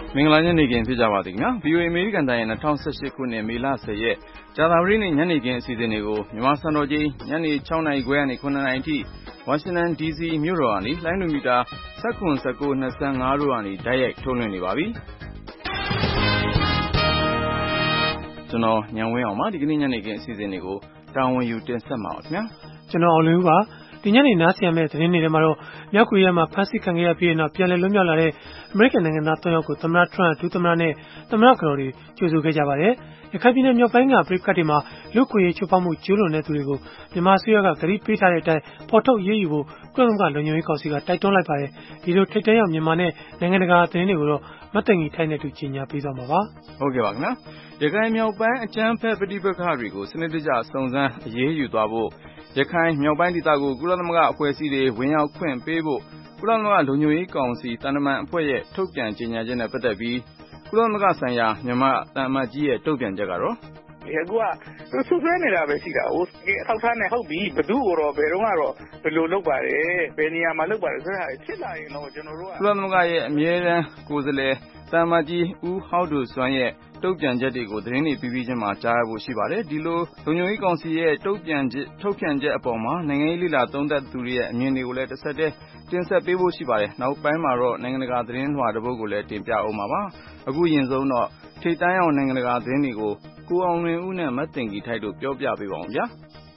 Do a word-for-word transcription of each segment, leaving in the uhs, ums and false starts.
မင်္ဂလာညနေခင်းဖြစ်ကြပါသည်ခင်ဗျာ ဗီအိုအေ အမေရိကန်တိုင်းရဲ့၂၀၁၈ခုနှစ်မေလ၁၀ရက်ကြာသပတေးနေ့ညနေခင်းအစီအစဉ်တွေကိုမြန်မာစံတော်ချိန်ညနေ၆နာရီခွဲကနေ၇နာရီအထိဝါရှင်တန်ဒီစီမြို့တော်ကနေလိုင်းဒိုမီတာ၁၇ ၁၉ ၂၅တို့ကနေတိုက်ရိုက်ထုတ်လွှင့်နေပါပြီကျွန်တော်ညံဝင်းအောင်ပါဒီကနေ့ညနေခင်းအစီအစဉ်တွေကိုတာဝန်ယူတင်ဆက်မှာပါခင်ဗျာကျွန်တော်အောင်လင်းဦးပါဒီညနေနားဆင်ရမယ့်သတင်းတွေထဲမှာတော့မြောက်ကိုရီးယားမှာဖမ်းဆီးခံခဲ့ရပြီးနောက်ပြန်လည်လွတ်မြောက်လာတဲ့အမေရိကန်နိုင်ငံသား၃ယောက်ကိုသမ္မတထရန့်ဒုသမ္မတနဲ့သမ္မတကတော်တွေကြိုဆိုခဲ့ကြပါတယ်။ရခိုင်ပြည်နယ်မြောက်ပိုင်းကပြည်ပတွေမှာလူ့ခွင့်ရေးချိုးဖောက်မှုကျူးလွန်တဲ့သူတွေကိုမြန်မာအစိုးရကဂရုပေးထားတဲ့အတိုင်းပေါ်ထုတ်ရေးယူဖို့ကုလသမဂ္ဂလုံခြုံရေးကောင်စီကတိုက်တွန်းလိုက်ပါတယ်။ဒီလိုထိပ်တန်းရောက်မြန်မာနဲ့နိုင်ငံတကာသတင်းတွေကိုတော့မတ်တငီထိုင်းနဲ့တူကြီးညာပေးသွားမှာပါ။ဟုတ်ကဲ့ပါခင်ဗျာ။ရခိုင်မြောက်ပိုင်းအကြမ်းဖက်ပဋိပက္ခတွေကိုစနစ်တကျစုံစမ်းအရေးယူသွားဖို့ရခိုင်မြောက်ပိုင်းဒေသကိုကုလသမဂ္ဂအဖွဲ့အစည်းတွေဝင်ရောက်ခွင့်ပေးဖို့ကုလသမဂ္ဂလုံခြုံရေးကောင်စီတန်တမန်အဖွဲ့ရဲ့ထုတ်ပြန်ကြေညာချက်နဲ့ပတ်သက်ပြီးကုလသမဂ္ဂဆိုင်ရာမြန်မာတန်အမတ်ကြီးရဲ့တုံ့ပြန်ချက်ကတော့အခုကသူဆွဆွဲနေတာပဲရှိတာဟိုအထောက်ထားနဲ့ဟုတ်ပြီဘသူ့ကိုတော့ဘယ်တော့မှတော့ဘယ်လိုလုပ်ပါတယ်ဘယ်နေရာမှာလုပ်ပါတယ်ဆိုတာဖြစ်လာရင်တော့ကျွန်တော်တို့ကကုလသမဂ္ဂရဲ့အမြဲတမ်းကိုယ်စားလှယ်တန်အမတ်ကြီးဦးဟောက်ဒိုစွမ်းရဲ့တုံ့ပြန်ချက်တွေကိုသတင်းတွေပြီးပြီးချင်းမှာကြားရဖို့ရှိပါတယ်ဒီလိုလုံခြုံရေးကောင်စီရဲ့တုံ့ပြန်ချက်ထုတ်ပြန်ချက်အပေါ်မှာနိုင်ငံရေးလေလာသုံးသပ်သူတွေရဲ့အမြင်တွေကိုလည်းတစ်ဆက်တည်းတင်ဆက်ပေးဖို့ရှိပါတယ်နောက်ပိုင်းမှာတော့နိုင်ငံတကာသတင်းလွှာတစ်ပုဒ်ကိုလည်းတင်ပြအောင်ပါပါအခုရင်ဆုံးတော့ထိပ်တန်းအောင်နိုင်ငံတကာသတင်းတွေကိုကိုအောင်လွင်ဦးနဲ့မတ်တင်ကြီးထိုက်တို့ပြောပြပေးပါအောင်ဗျာ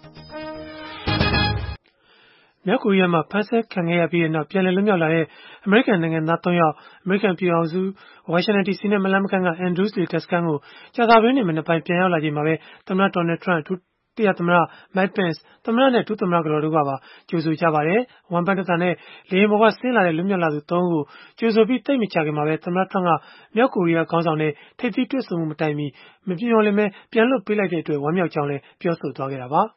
မြောက်ကိုရီးယားမှာဖမ်းဆီးခံခဲ့ရပြီးနောက်ပြန်လည်လွတ်မြောက်လာတဲ့အမေရိကန်နိုင်ငံသား၃ယောက်အမေရိကန်ပြည်ထောင်စုဝါရှင်တန်ဒီစီနဲ့မလန်းမကန်းက Andrews လေတပ်စခန်းကိုကြာသပတေးနေ့မနက်ပိုင်းပြန်ရောက်လာချိန်မှာပဲသမ္မတဒေါ်နယ်ထရန့်ဒုတိယသမ္မတ Mike Pence သမ္မတနဲ့ဒုသမ္မတကတော်တို့ကပါကြိုဆိုကြပါတယ်။ဝမ်ပန်းတသနဲ့လေယာဉ်ပေါ်ကဆင်းလာတဲ့လွတ်မြောက်လာသူ၃ဦးကိုကြိုဆိုပြီးတိတ်မချခင်မှာပဲသမ္မတထရန့်ကမြောက်ကိုရီးယားခေါင်းဆောင်နဲ့ထိပ်သီးတွေ့ဆုံမှုမတိုင်မီမပြောလင်းပဲပြန်လွတ်ပေးလိုက်တဲ့အတွက်ဝမ်းမြောက်ကြောင်းလည်းပြောဆိုသွားခဲ့တာပါ။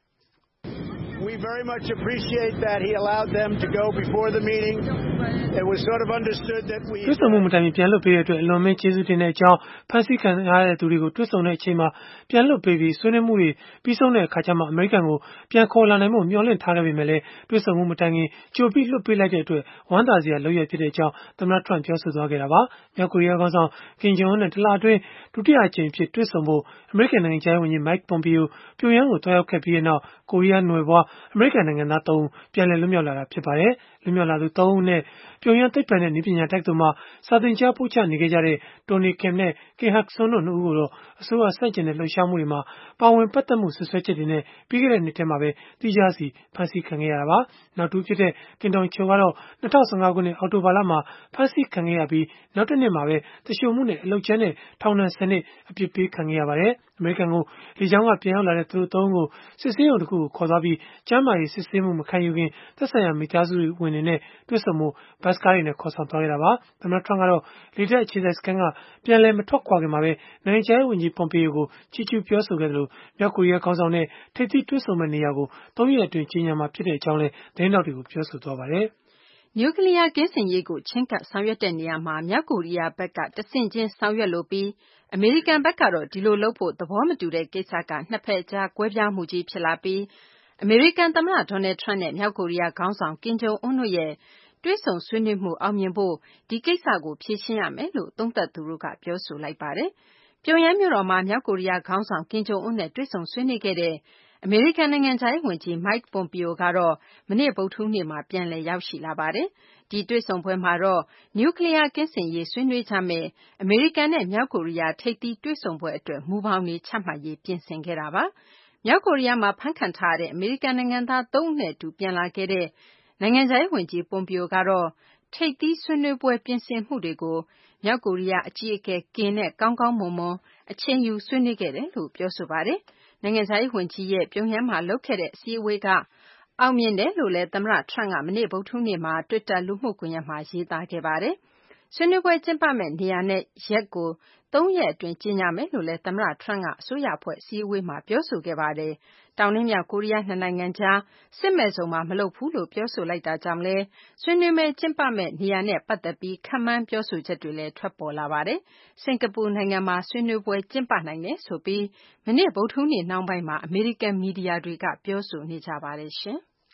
We very much appreciate that he allowed them to go before the meeting. It was sort of understood that we တွေ့ဆုံမှုမတိုင်မီပြန်လွတ်ပေးတဲ့အတွက်အလွန်မင်းကျေးဇူးတင်တဲ့အကြောင်းဖန်ဆီးခံရတဲ့သူတွေကိုတွေ့ဆုံတဲ့အချိန်မှာပြန်လွတ်ပေးပြီးဆွေးနွေးမှုတွေပြီးဆုံးတဲ့အခါကျမှအမေရိကန်ကိုပြန်ခေါ်လာနိုင်မှုမျှော်လင့်ထားခဲ့ပေမဲ့လည်းတွေ့ဆုံမှုမတိုင်ခင်ကြိုပြီးလွတ်ပေးလိုက်တဲ့အတွက်ဝမ်းသာစရာလုပ်ရဖြစ်တဲ့အကြောင်းသမ္မတထရန့်ပြောဆိုသွားခဲ့တာပါ။မြောက်ကိုရီးယားခေါင်းဆောင်ကင်ဂျုံအွန်းနဲ့တလအတွင်းဒုတိယအကြိမ်ဖြစ်တွေ့ဆုံဖို့အမေရိကန်နိုင်ငံခြားရေးဝန်ကြီး Mike Pompeo ပြုံယမ်းကိုတွားရောက်ခဲ့ပြီးနောက်ကိုရီးယားနွယ်ဘွားအမေရိကန်နိုင်ငံသား၃ဦးပြန်လည်လွတ်မြောက်လာတာဖြစ်ပါတယ်။လွတ်မြောက်လာသူ၃ဦးနဲ့ပြုံယမ်းသိပ္ပံနဲ့နည်းပညာတက္ကသိုလ်မှာစာသင်ကြားပို့ချနေခဲ့ကြတဲ့ Tony Kim နဲ့ Kim Hak Sun တို့နှစ်ဦးကိုတော့အစိုးရဆန့်ကျင်တဲ့လှုပ်ရှားမှုတွေမှာပါဝင်ပတ်သက်မှုစွပ်စွဲချက်တွေနဲ့ပြီးခဲ့တဲ့နှစ်ထဲမှာပဲတိကျစီဖမ်းဆီးခံခဲ့ရတာပါ။နောက်တူဖြစ်တဲ့ Kim Dong Chul ကတော့၂၀၁၅ခုနှစ်အောက်တိုဘာလမှာဖမ်းဆီးခံခဲ့ရပြီးနောက်တစ်နှစ်မှာပဲတရှို့မှုနဲ့အလုပ်ကျန်းတဲ့ထောင်ဒဏ်၁၀နှစ်အပြစ်ပေးခံခဲ့ရပါတယ်။အမေရိကန်ကိုလေကြောင်းကပြန်ရောက်လာတဲ့သူတို့၃ဦးကိုစစ်ဆေးရုံတစ်ခုကိုခေါ်သွားပြီးကျန်းမာရေးစစ်ဆေးမှုမခံယူခင်သက်ဆိုင်ရာမိသားစုဝင်တွေနဲ့တွေ့ဆုံမှုဘတ်စကားတွေနဲ့ခေါ်ဆောင်သွားခဲ့တာပါ။သမ္မတထရန့်ကတော့လေတပ်အခြေစိုက်စခန်းကပြန်လည်မထွက်ခွာခင်မှာပဲနိုင်ငံခြားရေးဝန်ကြီး Pompeo ကိုချီးကျူးပြောဆိုခဲ့သလိုမြောက်ကိုရီးယားခေါင်းဆောင်နဲ့ထိပ်သီးတွေ့ဆုံမယ့်နေရာကို၃ရက်အတွင်းကြေညာမှာဖြစ်တဲ့အကြောင်းလည်းသတင်းထောက်တွေကိုပြောဆိုသွားပါတယ်။နျူကလီးယားကင်းစင်ရေးကိုချဉ်းကပ်ဆောင်ရွက်တဲ့နေရာမှာမြောက်ကိုရီးယားဘက်ကတဆင့်ချင်းဆောင်ရွက်လိုပြီးအမေရိကန်ဘက်ကတော့ဒီလိုလုပ်ဖို့သဘောမတူတဲ့ကိစ္စကနှစ်ဖက်အကြားကွဲပြားမှုကြီးဖြစ်လာပြီးအမေရိကန်သမ္မတဒေါ်နယ်ထရန့်နဲ့မြောက်ကိုရီးယားခေါင်းဆောင်ကင်ဂျုံအွန်းတို့ရဲ့တွေ့ဆုံဆွေးနွေးမှုအောင်မြင်ဖို့ဒီကိစ္စကိုဖြေရှင်းရမယ်လို့သုံးသပ်သူတို့ကပြောဆိုလိုက်ပါတယ်။ပြုံယမ်းမြို့တော်မှာမြောက်ကိုရီးယားခေါင်းဆောင်ကင်ဂျုံအွန်းနဲ့တွေ့ဆုံဆွေးနွေးခဲ့တဲ့အမေရိကန်နိုင်ငံခြားရေးဝန်ကြီး Mike Pompeo ကတော့မနေ့ဗုဒ္ဓဟူးနေ့မှာပြန်လည်ရောက်ရှိလာပါတယ်။ဒီတွေ့ဆုံပွဲမှာတော့နျူကလီးယားကင်းစင်ရေးဆွေးနွေးကြမယ့်အမေရိကန်နဲ့မြောက်ကိုရီးယားထိပ်သီးတွေ့ဆုံပွဲအတွက်မူပေါင်းတွေချမှတ်ရေးပြင်ဆင်ခဲ့တာပါ။မြောက်ကိုရီးယားမှာဖမ်းခံထားရတဲ့အမေရိကန်နိုင်ငံသား၃ဦးနဲ့အတူပြန်လာခဲ့တဲ့နိုင်ငံခြားရေးဝန်ကြီး Pompeo ကတော့ထိပ်သီးဆွေးနွေးပွဲပြင်ဆင်မှုတွေကိုမြောက်ကိုရီးယားအကြီးအကဲကင်နဲ့ကောင်းကောင်းမွန်မွန်အချိန်ယူဆွေးနွေးခဲ့တယ်လို့ပြောဆိုပါတယ်။နိုင်ငံခြားရေးဝန်ကြီးရဲ့ပြုံယမ်းမှာလုပ်ခဲ့တဲ့အစည်းအဝေးကအောင်မြင်တယ်လို့လည်းသမ္မတထရန့်ကမနေ့ဗုဒ္ဓဟူးနေ့မှာ Twitter လူမှုကွန်ရက်မှာရေးသားခဲ့ပါတယ်။ဆွေးနွေးပွဲကျင်းပမယ့်နေရာနဲ့ရက်ကိုသုံးရက်အတွင်းကြေညာမယ်လို့လည်းသမ္မတထရန့်ကအစိုးရအဖွဲ့အစည်းအဝေးမှာပြောဆိုခဲ့ပါတယ်။တောင်နဲ့မြောက်ကိုရီးယားနှစ်နိုင်ငံကြားစစ်မဲ့ဇုံမှာမလုပ်ဘူးလို့ပြောဆိုလိုက်တာကြောင့်လည်းဆွေးနွေးမယ့်ကျင်းပမယ့်နေရာနဲ့ပတ်သက်ပြီးခန့်မှန်းပြောဆိုချက်တွေလည်းထွက်ပေါ်လာပါတယ်။စင်ကာပူနိုင်ငံမှာဆွေးနွေးပွဲကျင်းပနိုင်တယ်ဆိုပြီးမနေ့ဗုဒ္ဓဟူးနေ့နှောင်းပိုင်းမှာအမေရိကန်မီဒီယာတွေကပြောဆိုနေကြပါတယ်ရှင်။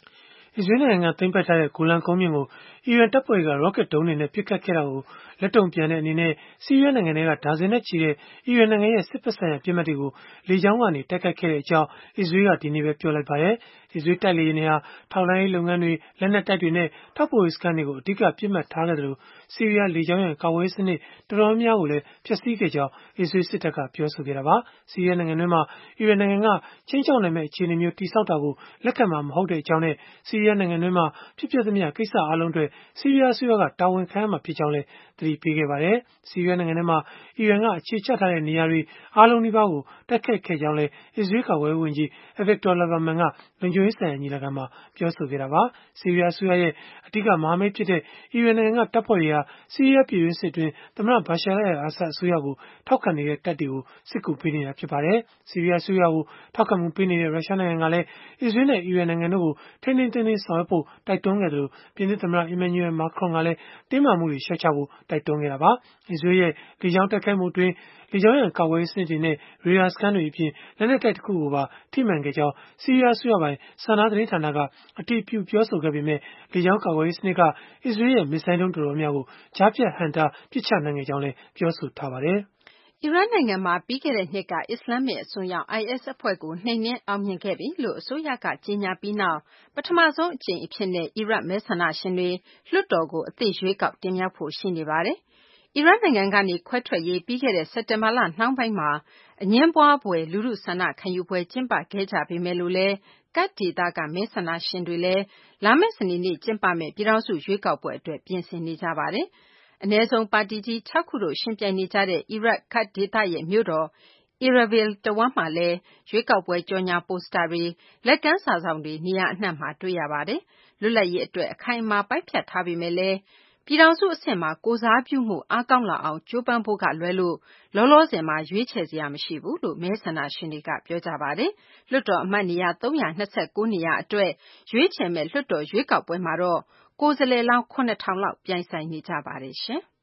အစ္စရေးနိုင်ငံကသိမ်းပိုက်ထားတဲ့ဂိုလန်ကုန်းမြင့်ကိုအီရန်တပ်ဖွဲ့တွေက rocket ဒုံးတွေနဲ့ပစ်ခတ်ခဲ့တာကိုလက်တုံ့ပြန်တဲ့အနေနဲ့ဆီးရီးယားနိုင်ငံထဲကဒါဇင်နဲ့ချီတဲ့အီရန်နိုင်ငံရဲ့စစ်ဖက်ဆိုင်ရာပစ်မှတ်တွေကိုလေကြောင်းကနေတိုက်ခိုက်ခဲ့တဲ့အကြောင်းအစ္စရေးကဒီနေ့ပဲပြောလိုက်ပါတယ်။အစ္စရေးတိုက်လေယာဉ်တွေဟာထောက်လှမ်းရေးလုပ်ငန်းတွေလက်နက်တိုက်တွေနဲ့ထောက်ပို့ရေးစခန်းတွေကိုအဓိကပစ်မှတ်ထားခဲ့တယ်လို့ဆီးရီးယားလေကြောင်းရန်ကာကွယ်ရေးစနစ်တော်တော်များများကိုလည်းဖျက်ဆီးခဲ့ကြောင်းအစ္စရေးစစ်တပ်ကပြောဆိုခဲ့တာပါ။ဆီးရီးယားနိုင်ငံတွင်းမှာအီရန်နိုင်ငံကချင်းချောက်နိုင်မဲ့အခြေအနေမျိုးတိစောက်တာကိုလက်ခံမှာမဟုတ်တဲ့အကြောင်းနဲ့ဆီးရီးယားနိုင်ငံတွင်းမှာဖြစ်ပျက်သမျှကိစ္စအလုံးတွေဆီးရီးယားအစိုးရကတာဝန်ခံရမှာဖြစ်ကြောင်းလည်းသတိပေးခဲ့ပါတယ်။ဆီးရီးယားနိုင်ငံထဲမှာအီရန်ကအခြေချထားတဲ့နေရာတွေအားလုံးဒီပါကိုတိုက်ခိုက်ခဲ့ကြောင်းလည်းအစ္စရေးကာကွယ်ရေးဝန်ကြီး Avigdor Lieberman ကလုံခြုံရေးဆိုင်ရာညီလာခံမှာပြောဆိုခဲ့တာပါ။ဆီးရီးယားအစိုးရရဲ့အဓိကမဟာမိတ်ဖြစ်တဲ့အီရန်နိုင်ငံကတပ်ဖွဲ့တွေဟာဆီးရီးယားပြည်တွင်းစစ်တွင်သမ္မတဘာရှာအယ်အာဆတ်အစိုးရကိုထောက်ခံနေတဲ့တပ်တွေကိုစစ်ကူပေးနေတာဖြစ်ပါတယ်။ဆီးရီးယားအစိုးရကိုထောက်ခံမှုပေးနေတဲ့ရုရှားနိုင်ငံကလည်းအစ္စရေးနဲ့အီရန်နိုင်ငံတို့ကိုထိန်းထိန်းသိမ်းသိမ်းဆောင်ရွက်ဖို့တိုက်တွန်းခဲ့တယ်လို့ပြင်သစ်သမ္မတ Emmanuel Macron ကလည်းတင်းမာမှုတွေလျှော့ချဖို့တိုက်တွန်းခဲ့တာပါ။အစ္စရေးရဲ့လေကြောင်းတိုက်ခိုက်မှုအတွင်းလေကြောင်းရန်ကာကွယ်ရေးစနစ်တွေနဲ့ရေဒါစခန်းတွေအပြင်လက်နက်တိုက်တစ်ခုကိုပါထိမှန်ခဲ့ကြောင်းဆီးရီးယားအစိုးရပိုင်စံနာသတင်းဌာနကအတည်ပြုပြောဆိုခဲ့ပေမဲ့လေကြောင်းကာကွယ်ရေးစနစ်ကအစ္စရေးရဲ့မစ်ဇိုင်းဒုံးတော်တော်များကိုကြားဖြတ်ဟန့်တားပစ်ချနိုင်ခဲ့ကြောင်းလည်းပြောဆိုထားပါတယ်။အီရတ်နိုင်ငံမှာပြီးခဲ့တဲ့နှစ်ကအစ္စလာမ္မစ်အစွန်းရောက် I S အဖွဲ့ကိုနှိမ်နင်းအောင်မြင်ခဲ့ပြီလို့အစိုးရကကြေညာပြီးနောက်ပထမဆုံးအကြိမ်အဖြစ်နဲ့အီရတ်မဲဆန္ဒရှင်တွေလွှတ်တော်ကိုအသစ်ရွေးကောက်တင်မြှောက်ဖို့ရှိနေပါတယ်။အီရတ်နိုင်ငံကနေခွဲထွက်ရေးပြီးခဲ့တဲ့စက်တင်ဘာလနှောင်းပိုင်းမှာအငင်းပွားဖွယ်လူထုဆန္ဒခံယူပွဲကျင်းပခဲ့ကြပေမဲ့လို့လည်းကတ်ဒေသကမဲဆန္ဒရှင်တွေလည်းလာမယ့်စနေနေ့ကျင်းပမယ့်ပြည်ထောင်စုရွေးကောက်ပွဲအတွက်ပြင်ဆင်နေကြပါတယ်။အနည်းဆုံးပါတီကြီး၆ခုတို့ရှင်ပြိုင်နေကြတဲ့အီရတ်ကတ်ဒေသရဲ့မြို့တော်Erbil တဝန်းမှာလည်းရွေးကောက်ပွဲကြော်ညာပိုစတာတွေလက်ကမ်းစာစောင်တွေနေရာအနှံ့မှာတွေ့ရပါတယ်။လွတ်လပ်ရေးအတွက်အခိုင်အမာပိုင်းဖြတ်ထားပေမဲ့လည်းပြည်ထောင်စုအဆင့်မှာကိုယ်စားပြုမှုအားကောင်းလာအောင်ကြိုးပမ်းဖို့ကလွဲလို့လောလောဆယ်မှာရွေးချယ်စရာမရှိဘူးလို့မဲဆန္ဒရှင်တွေကပြောကြပါတယ်။လွှတ်တော်အမတ်နေရာ၃၂၉နေရာအတွက်ရွေးချယ်မဲ့လွှတ်တော်ရွေးကောက်ပွဲမှာတော့ကိုယ်စားလှယ်လောင်းခုနှစ်ထောင်လောက်ပြိုင်ဆိုင်နေကြပါတယ်ရှင်။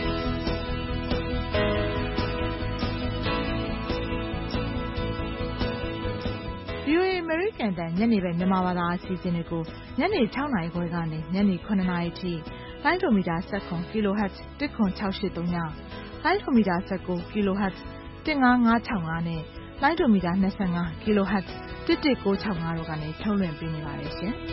ဗွီအိုအေ အမေရိကန်တန်ညနေပိုင်းမြန်မာဘာသာအစီအစဉ်တွေကိုညနေ၆နာရီခွဲကနေညနေ၇နာရီထိလိုင်းဒိုမီတာ၁၇ kHz ၁ခွန်၆၈၃ညလိုင်းဒိုမီတာ၁၉ kHz ၁၅၅၆၅နဲ့လိုင်းဒိုမီတာ၂၅ kHz ၁၁၉၆၅တို့ကနေထုတ်လွှင့်ပေးနေပါတယ်ရှင်။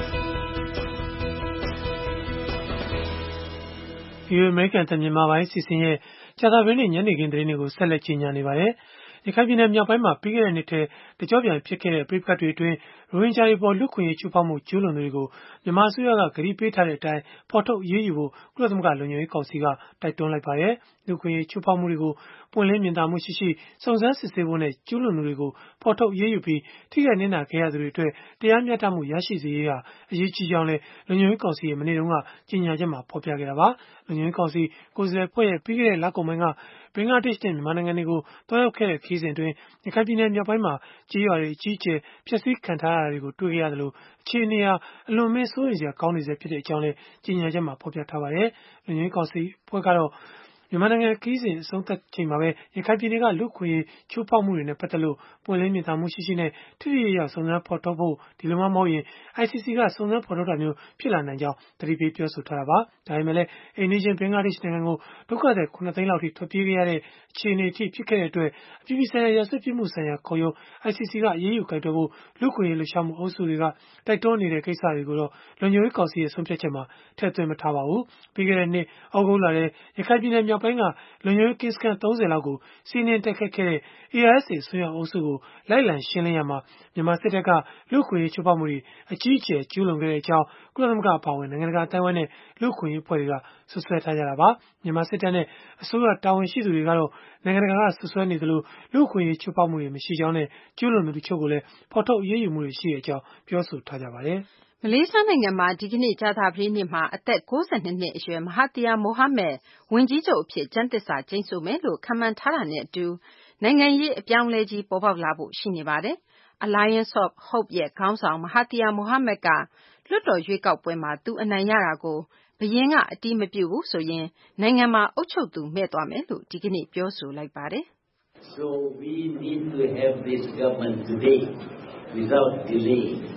ဒီအမေရိကန်တန်မြန်မာပိုင်းစီစဉ်ရဲ့ကြာသပတေးနေ့ညနေခင်းသတင်းတွေကိုဆက်လက်ကြီးညာနေပါတယ်။ရခိုင်ပြည်နယ်မြောက်ပိုင်းမှာပြီးခဲ့တဲ့နှစ်ထဲတကြော့ပြန်ဖြစ်ခဲ့တဲ့ပြည်ပတွေအတွင်းရိုဟင်ဂျာတွေပေါ်လူခွင့်ရေးချိုးဖောက်မှုကျူးလွန်သူတွေကိုမြန်မာအစိုးရကဂရုပေးထားတဲ့အတိုင်းဖော်ထုတ်ရေးယူဖို့ကုလသမဂ္ဂလုံခြုံရေးကောင်စီကတိုက်တွန်းလိုက်ပါတယ်။လူခွင့်ရေးချိုးဖောက်မှုတွေကိုပွင့်လင်းမြင်သာမှုရှိရှိစုံစမ်းစစ်ဆေးဖို့နဲ့ကျူးလွန်သူတွေကိုဖော်ထုတ်ရေးယူပြီးထိခိုက်နစ်နာခဲ့ရသူတွေအတွက်တရားမျှတမှုရရှိစေရေးဟာအရေးကြီးကြောင်းလည်းလုံခြုံရေးကောင်စီရဲ့မနေ့တုန်းကကြေညာချက်မှာဖော်ပြခဲ့တာပါ။လုံခြုံရေးကောင်စီကိုယ်စားလှယ်ဖွဲ့ရဲ့ပြီးခဲ့တဲ့လကုန်ပိုင်းကဘင်္ဂလားဒေ့ရှ်နဲ့မြန်မာနိုင်ငံတွေကိုတွားရောက်ခဲ့တဲ့ခရီးစဉ်အတွင်းရခိုင်ပြည်နယ်မြောက်ပိုင်းမှာကြေးရွာတွေအကြီးအကျယ်ဖျက်ဆီးခံထားရတာတွေကိုတွေ့ခဲ့ရသလိုအခြေအနေဟာအလွန်အမင်းစိုးရိမ်စရာကောင်းနေစေဖြစ်တဲ့အကြောင်းလည်းကြေညာချက်မှာဖော်ပြထားပါတယ်။လုံခြုံရေးကောင်စီဖွဲ့ကတော့မြန်မာနိုင်ငံခရီးစဉ်အဆုံးသတ်ချိန်မှာပဲရခိုင်ပြည်နယ်ကလူ့ခွင့်ရေးချိုးဖောက်မှုတွေနဲ့ပတ်သက်လို့ပွင့်လင်းမြင်သာမှုရှိရှိနဲ့ထိထိရောက်ရောက်စုံစမ်းဖော်ထုတ်ဖို့ဒီလိုမှမဟုတ်ရင် I C C ကစုံစမ်းဖော်ထုတ်တာမျိုးဖြစ်လာနိုင်ကြောင်းသတိပေးပြောဆိုထားတာပါ။ဒါပေမဲ့လည်းအိမ်နီးချင်းဘင်္ဂလားဒေ့ရှ်နိုင်ငံကိုဒုက္ခသည်ခုနှစ်သိန်းလောက်ထိထွက်ပြေးခဲ့ရတဲ့အခြေအနေအထိဖြစ်ခဲ့တဲ့အတွက်အပြည်ပြည်ဆိုင်ရာရာဇဝတ်ပြစ်မှုဆိုင်ရာခုံရုံး I C C ကအရေးယူကိုင်တွယ်ဖို့လူ့ခွင့်ရေးလှုပ်ရှားမှုအုပ်စုတွေကတိုက်တွန်းနေတဲ့ကိစ္စတွေကိုတော့လုံခြုံရေးကောင်စီရဲ့ဆုံးဖြတ်ချက်မှာထည့်သွင်းမထားပါဘူး။ပြီးခဲ့တဲ့နှစ်ဩဂုတ်လထဲရခိုင်ပြည်နယ်မြောက်ပိုင်းကလုံခြုံရေးကင်းစခန်းသုံးဆယ်လောက်ကိုစီးနင်းတိုက်ခိုက်ခဲ့တဲ့ A R S A ဆွေးရောက်အုပ်စုကိုလိုက်လံရှင်းလင်းရမှာမြန်မာစစ်တပ်ကလူ့ခွင့်ရေးချိုးဖောက်မှုတွေအကြီးအကျယ်ကျူးလွန်ခဲ့တဲ့အကြောင်းကုလသမဂ္ဂအပါအဝင်နိုင်ငံတကာအသိုင်းအဝိုင်းနဲ့လူ့ခွင့်ရေးအဖွဲ့တွေကဆွဆွဲထားကြတာပါ။မြန်မာစစ်တပ်နဲ့အစိုးရတာဝန်ရှိသူတွေကတော့နိုင်ငံတကာကဆွဆွဲနေသလိုလူ့ခွင့်ရေးချိုးဖောက်မှုတွေမရှိကြောင်းနဲ့ကျူးလွန်သူတချို့ကိုလည်းဖော်ထုတ်အရေးယူမှုတွေရှိတဲ့အကြောင်းပြောဆိုထားကြပါတယ်။မလေးရှားနိုင်ငံမှာဒီကနေ့ကြာသပတေးနေ့မှာအသက်၉၂နှစ်အရွယ်မဟာသီယာမိုဟာမက်ဝန်ကြီးချုပ်အဖြစ်ကျမ်းသစ္စာကျိန်ဆိုမယ်လို့ခန့်မှန်းထားတာနဲ့အတူနိုင်ငံရေးအပြောင်းအလဲကြီးပေါ်ပေါက်လာဖို့ရှိနေပါတယ်။ Alliance of Hope ရဲ့ခေါင်းဆောင်မဟာသီယာမိုဟာမက်ကလွှတ်တော်ရွေးကောက်ပွဲမှာသူအနိုင်ရတာကိုဘုရင်ကအတည်မပြုဘူးဆိုရင်နိုင်ငံမှာအုပ်ချုပ်သူမဲ့သွားမယ်လို့ဒီကနေ့ပြောဆိုလိုက်ပါတယ်။ So we need to have this government today without delay.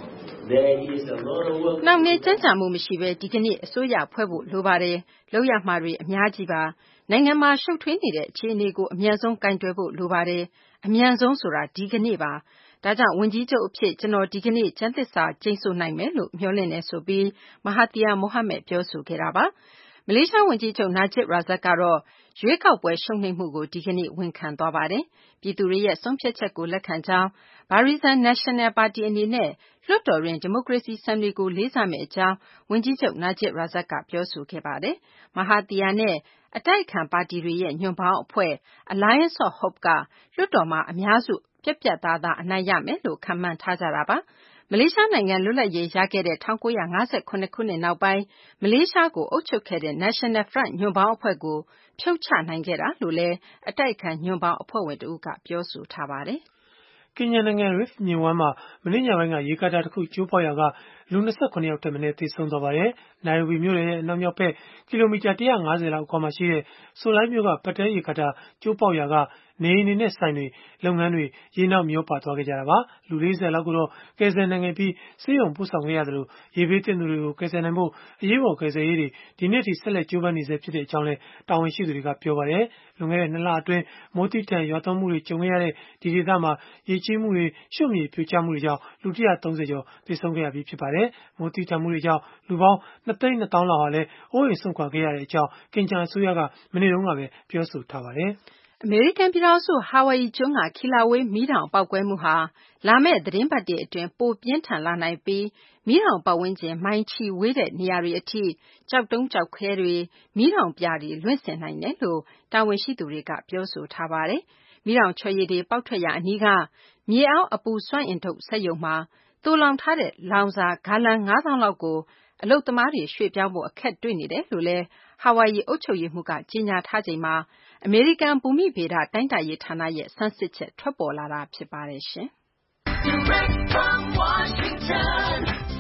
နောက်နေကြမ်းကြမှုမရှိဘဲဒီကနေ့အစိုးရဖွဲ့ဖို့လိုပါတယ်လောက်ရမှာတွေအများကြီးပါနိုင်ငံမှာရှုပ်ထွေးနေတဲ့အခြေအနေကိုအမြန်ဆုံးကင်တွယ်ဖို့လိုပါတယ်အမြန်ဆုံးဆိုတာဒီကနေ့ပါဒါကြောင့်ဝန်ကြီးချုပ်အဖြစ်ကျွန်တော်ဒီကနေ့ကျန်းသစ္စာကျိန်ဆိုနိုင်မယ်လို့မျှော်လင့်နေဆိုပြီးမဟာသီယာမိုဟာမက်ပြောဆိုခဲ့တာပါမလေးရှားဝန်ကြီးချုပ်နာဂျစ်ရာဇတ်ကတော့ရွေးကောက်ပွဲရှုံးနိမ့်မှုကိုဒီကနေ့ဝန်ခံသွားပါတယ်ပြည်သူတွေရဲ့ဆုံးဖြတ်ချက်ကိုလက်ခံကြောင်း Barisan National Party အနေနဲ့လွှတ်တော်တွင်ဒီမိုကရေစီစံတွေကိုလေးစားမယ့်အကြောင်းဝန်ကြီးချုပ်နာဂျစ်ရာဇတ်ကပြောဆိုခဲ့ပါတယ်မဟာသီယာနဲ့အတိုက်အခံပါတီတွေရဲ့ညွန့်ပေါင်းအဖွဲ့ Alliance of Hope ကလွှတ်တော်မှာအများစုပြတ်ပြတ်သားသားအနိုင်ရမယ်လို့ခန့်မှန်းထားကြတာပါမလေးရှားနိုင်ငံလွတ်လပ်ရေးရခဲ့တဲ့၁၉၅၇ခုနှစ်နောက်ပိုင်းမလေးရှားကိုအုပ်ချုပ်ခဲ့တဲ့ National Front ညွန့်ပေါင်းအဖွဲ့ကိုဖြုတ်ချနိုင်ခဲ့တာလို့လည်းအတိုက်အခံညွန့်ပေါင်းအဖွဲ့ဝင်တဦးကပြောဆိုထားပါတယ်ကင်ညာနိုင်ငံ Rift မြစ်ဝှမ်းမှာမနေ့ညပိုင်းကရေကာတာတစ်ခုကျိုးပေါက်ရာကလူ၂၇ယောက်ထက်မနည်းသေဆုံးသွားပါတယ်။နိုင်ရိုဘီမြို့ရဲ့အနောက်မြောက်ဘက်ကီလိုမီတာ၁၅၀လောက်အကွာမှာရှိတဲ့ဆိုလိုင်းမြို့ကပတ်တဲရေကာတာကျိုးပေါက်ရာကနေအိမ်တွေနဲ့ဆိုင်တွေလုပ်ငန်းတွေရေနောက်မျောပါသွားခဲ့ကြတာပါ။လူ၄၀လောက်ကိုတော့ကယ်ဆယ်နိုင်ခဲ့ပြီးဆေးရုံပို့ဆောင်ခဲ့ရသလိုရေဘေးသင့်သူတွေကိုကယ်ဆယ်နိုင်ဖို့အရေးပေါ်ကယ်ဆယ်ရေးတွေဒီနေ့ထိဆက်လက်ကြိုးပမ်းနေဆဲဖြစ်တဲ့အကြောင်းလည်းတာဝန်ရှိသူတွေကပြောပါတယ်။လွန်ခဲ့တဲ့နှစ်လအတွင်းမိုးတိတန်ရွာသွန်းမှုတွေကြုံခဲ့ရတဲ့ဒီဒေသမှာရေကြီးမှုတွေရွှံ့မြေပြိုကျမှုတွေကြောင့်လူ၁၃၀ကျော်သေဆုံးခဲ့ရပြီးဖြစ်ပါတယ်။မိုးတိတန်မှုတွေကြောင့်လူပေါင်း၂သိန်း၂သောင်းလောက်ဟာလည်းအိုးအိမ်စွန့်ခွာခဲ့ရတဲ့အကြောင်းကင်ညာအစိုးရကမနေ့တုန်းကပဲပြောဆိုထားပါတယ်။အမေရိကန်ပြည်ထောင်စုဟာဝိုင်ယီကျွန်းကခီလာဝေးမီးတောင်ပေါက်ကွဲမှုဟာလာမယ့်သီတင်းပတ်တွေအတွင်းပိုပြင်းထန်လာနိုင်ပြီးမီးတောင်ပတ်ဝန်းကျင်မိုင်ချီဝေးတဲ့နေရာတွေအထိကြောက်တုံးကြောက်ခဲတွေမီးတောင်ပြတွေလွင့်စင်နိုင်တယ်လို့တာဝန်ရှိသူတွေကပြောဆိုထားပါတယ်။မီးတောင်ချော်ရည်တွေပေါက်ထွက်ရာအနီးကမြေအောက်အပူစွမ်းအင်ထုတ်စက်ရုံမှာသိုလှောင်ထားတဲ့လောင်စာဂါလံငါးသောင်းလောက်ကိုအလုပ်သမားတွေရွှေ့ပြောင်းဖို့အခက်တွေ့နေတယ်လို့လည်းဟာဝိုင်ယီအုပ်ချုပ်ရေးမှူးကကြေညာထားချိန်မှာအမေရိကန်ဘူမိဗေဒတိုင်းတာရေးဌာနရဲ့ဆန်းစစ်ချက်ထွက်ပေါ်လာတာဖြစ်ပါတယ်ရှင်။ Direct from Washington,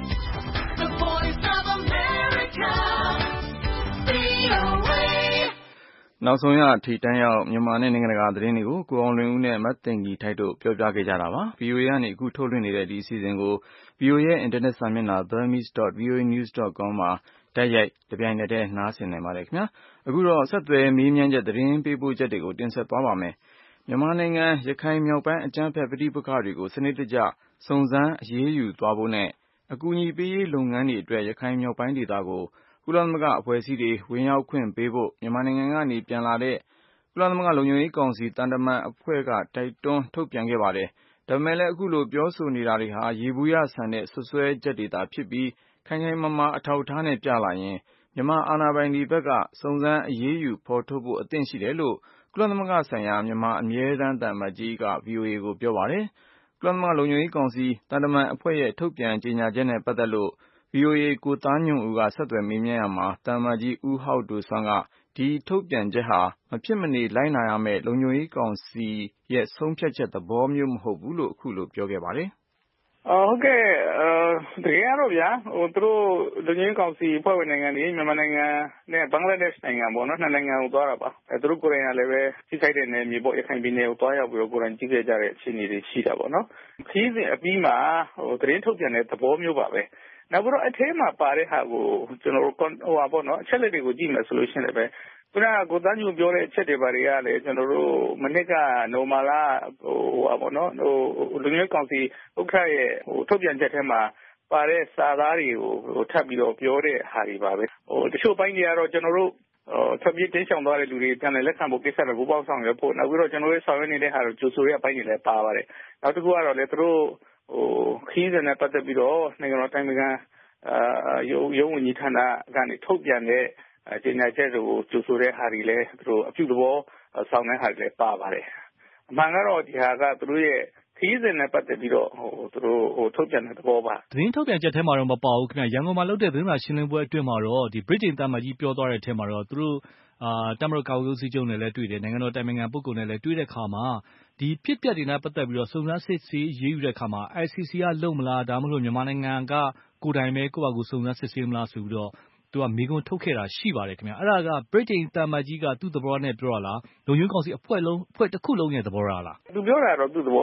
the voice of America, V O A နောက်ဆုံးရထိတန်းရောက်မြန်မာနဲ့နိုင်ငံတကာသတင်းတွေကိုကိုအောင်လွင်ဦးနဲ့မတ်သိင်ကြီးထိုက်တို့ပြောပြခဲ့ကြတာပါ။ ဗီအိုအေကနေအခုထုတ်လွှင့်နေတဲ့ဒီအစီအစဉ်ကို ဗီအိုအေရဲ့အင်တာနက်စာမျက်နှာ burmese dot v o a news dot com မှာတိုက်ရိုက်တပြိုင်နက်တည်းနားဆင်နိုင်ပါတယ်ခင်ဗျာ။အခုတော့ဆက်သွယ်မေးမြန်းချက်သတင်းပေးပို့ချက်တွေကိုတင်ဆက်သွားပါမယ်။မြန်မာနိုင်ငံရခိုင်မြောက်ပိုင်းအကြမ်းဖက်ပဋိပက္ခတွေကိုစနစ်တကျစုံစမ်းအရေးယူသွားဖို့နဲ့အကူအညီပေးရေးလုပ်ငန်းတွေအတွက်ရခိုင်မြောက်ပိုင်းဒေသကိုကုလသမဂ္ဂအဖွဲ့အစည်းတွေဝင်ရောက်ခွင့်ပေးဖို့မြန်မာနိုင်ငံကနေပြန်လာတဲ့ကုလသမဂ္ဂလုံခြုံရေးကောင်စီတန်တမန်အဖွဲ့ကတိုက်တွန်းထုတ်ပြန်ခဲ့ပါတယ်။ဒါပေမဲ့လည်းအခုလိုပြောဆိုနေတာတွေဟာယေဘူယဆန်တဲ့ဆွဆွဲချက်တွေသာဖြစ်ပြီးခိုင်ခိုင်မာမာအထောက်အထားနဲ့ပြလာရင်မြန်မာအာဏာပိုင်တွေဘက်ကစုံစမ်းအရေးယူဖော်ထုတ်ဖို့အသင့်ရှိတယ်လို့ကုလသမဂ္ဂဆိုင်ရာမြန်မာအမြဲတမ်းသံအမတ်ကြီးက ဗွီအိုအေကိုပြောပါတယ်။ကုလသမဂ္ဂလုံခြုံရေးကောင်စီတန်တမန်အဖွဲ့ရဲ့ထုတ်ပြန်ကြေညာချက်နဲ့ပတ်သက်လို့ဗွီအိုအေကိုသားညွန့်ဦးကဆက်သွယ်မေးမြန်းရာမှာသံအမတ်ကြီးဦးဟောက်ဒိုဆွမ်းကဒီထုတ်ပြန်ချက်ဟာမဖြစ်မနေလိုက်နာရမယ့်လုံခြုံရေးကောင်စီရဲ့ဆုံးဖြတ်ချက်သဘောမျိုးမဟုတ်ဘူးလို့အခုလိုပြောခဲ့ပါတယ်။ဟုတ်ကဲ့တကယ်ကတော့ဗျာဟိုသူတို့လုံခြုံရေးကောင်စီအဖွဲ့ဝင်နိုင်ငံတွေမြန်မာနိုင်ငံနဲ့ဘင်္ဂလားဒေ့ရှ်နိုင်ငံပေါ့နော်နှစ်နိုင်ငံကိုသွားတာပါအဲသူတို့ကိုယ်တိုင်ကလည်းပဲကြီးဆိုင်တဲ့နယ်မြေပေါ့ရခိုင်ပြည်နယ်ကိုသွားရောက်ပြီးတော့ကိုယ်တိုင်ကြီးခဲ့ကြတဲ့အခြေအနေတွေရှိတာပေါ့နော်ခီးစဉ်အပြီးမှာဟိုသတင်းထုတ်ပြန်တဲ့သဘောမျိုးပါပဲနောက်ပြီးတော့အထဲမှာပါတဲ့ဟာကိုကျွန်တော်တို့ဟိုပါပေါ့နော်အချက်လက်တွေကိုကြည့်မယ်ဆိုလို့ရှိရင်လည်းခုနကကိုသားညိုပြောတဲ့အချက်တွေပါတွေကလည်းကျွန်တော်တို့မနစ်ကနိုမာလာဟိုဟာပေါ့နော်ဟိုလူမျိုးကောင်စီဥက္ကဋ္ဌရဲ့ဟိုထုတ်ပြန်ချက်ထဲမှာပါတဲ့စာသားတွေကိုဟိုထပ်ပြီးတော့ပြောတဲ့ဟာတွေပါပဲဟိုတချို့ပိုင်းတွေကတော့ကျွန်တော်တို့ဟိုထပ်ပြီးတင်းချောင်သွားတဲ့လူတွေပြန်လည်လက်ခံဖို့ကိစ္စတွေဘူပေါင်းဆောင်ရဖို့နောက်ပြီးတော့ကျွန်တော်တို့ဆောင်ရွက်နေတဲ့ဟာတွေကြိုဆိုတဲ့အပိုင်းတွေလည်းပါပါတယ်နောက်တစ်ခုကတော့လေသူတို့ဟိုခီးစဉ်နဲ့ပတ်သက်ပြီးတော့နိုင်ငံတော်တိုင်ပင်ခံအာရုံရုံးဝန်ကြီးဌာနကနေထုတ်ပြန်တဲ့ကြေညာချက်တွေကိုကြိုဆိုတဲ့ဟာတွေလည်းသူတို့အပြုသဘောဆောင်တဲ့ဟာတွေလည်းပါပါတယ်အမှန်ကတော့ဒီဟာကသူတို့ရဲ့ခီးစဉ်နဲ့ပတ်သက်ပြီးတော့ဟိုသူတို့ဟိုထုတ်ပြန်တဲ့သဘောပါသတင်းထုတ်ပြန်ချက်ထဲမှာတော့မပါဘူးခင်ဗျရန်ကုန်မှာလုပ်တဲ့သတင်းစာရှင်းလင်းပွဲအတွင်းမှာတော့ဒီ Britain တမန်ကြီးပြောသွားတဲ့အထက်မှာတော့သူတို့အာတမရကာဝေးစီချုပ်နဲ့လည်းတွေ့တယ်နိုင်ငံတော်တိုင်ပင်ခံပုဂ္ဂိုလ်နဲ့လည်းတွေ့တဲ့ခါမှာဒီဖြစ်ပျက်တွေနဲ့ပတ်သက်ပြီးတော့စုံစမ်းစစ်ဆေးရေးယူတဲ့ခါမှာ I C C ကလုံမလားဒါမှမဟုတ်မြန်မာနိုင်ငံကကိုယ်တိုင်ပဲကိုယ့်ဘာကိုစုံစမ်းစစ်ဆေးမလားဆိုပြီးတော့သူကမိကွန်းထုတ်ခဲ့တာရှိပါတယ်ခင်ဗျအဲ့ဒါက Britain တမန်ကြီးကသူ့သဘောနဲ့ပြောတာလားလုံခြုံရေးကောင်စီအဖွဲ့လုံးအဖွဲ့တစ်ခုလုံးရဲ့သဘောလားသူပြောတာတော့သူ့သဘောပါ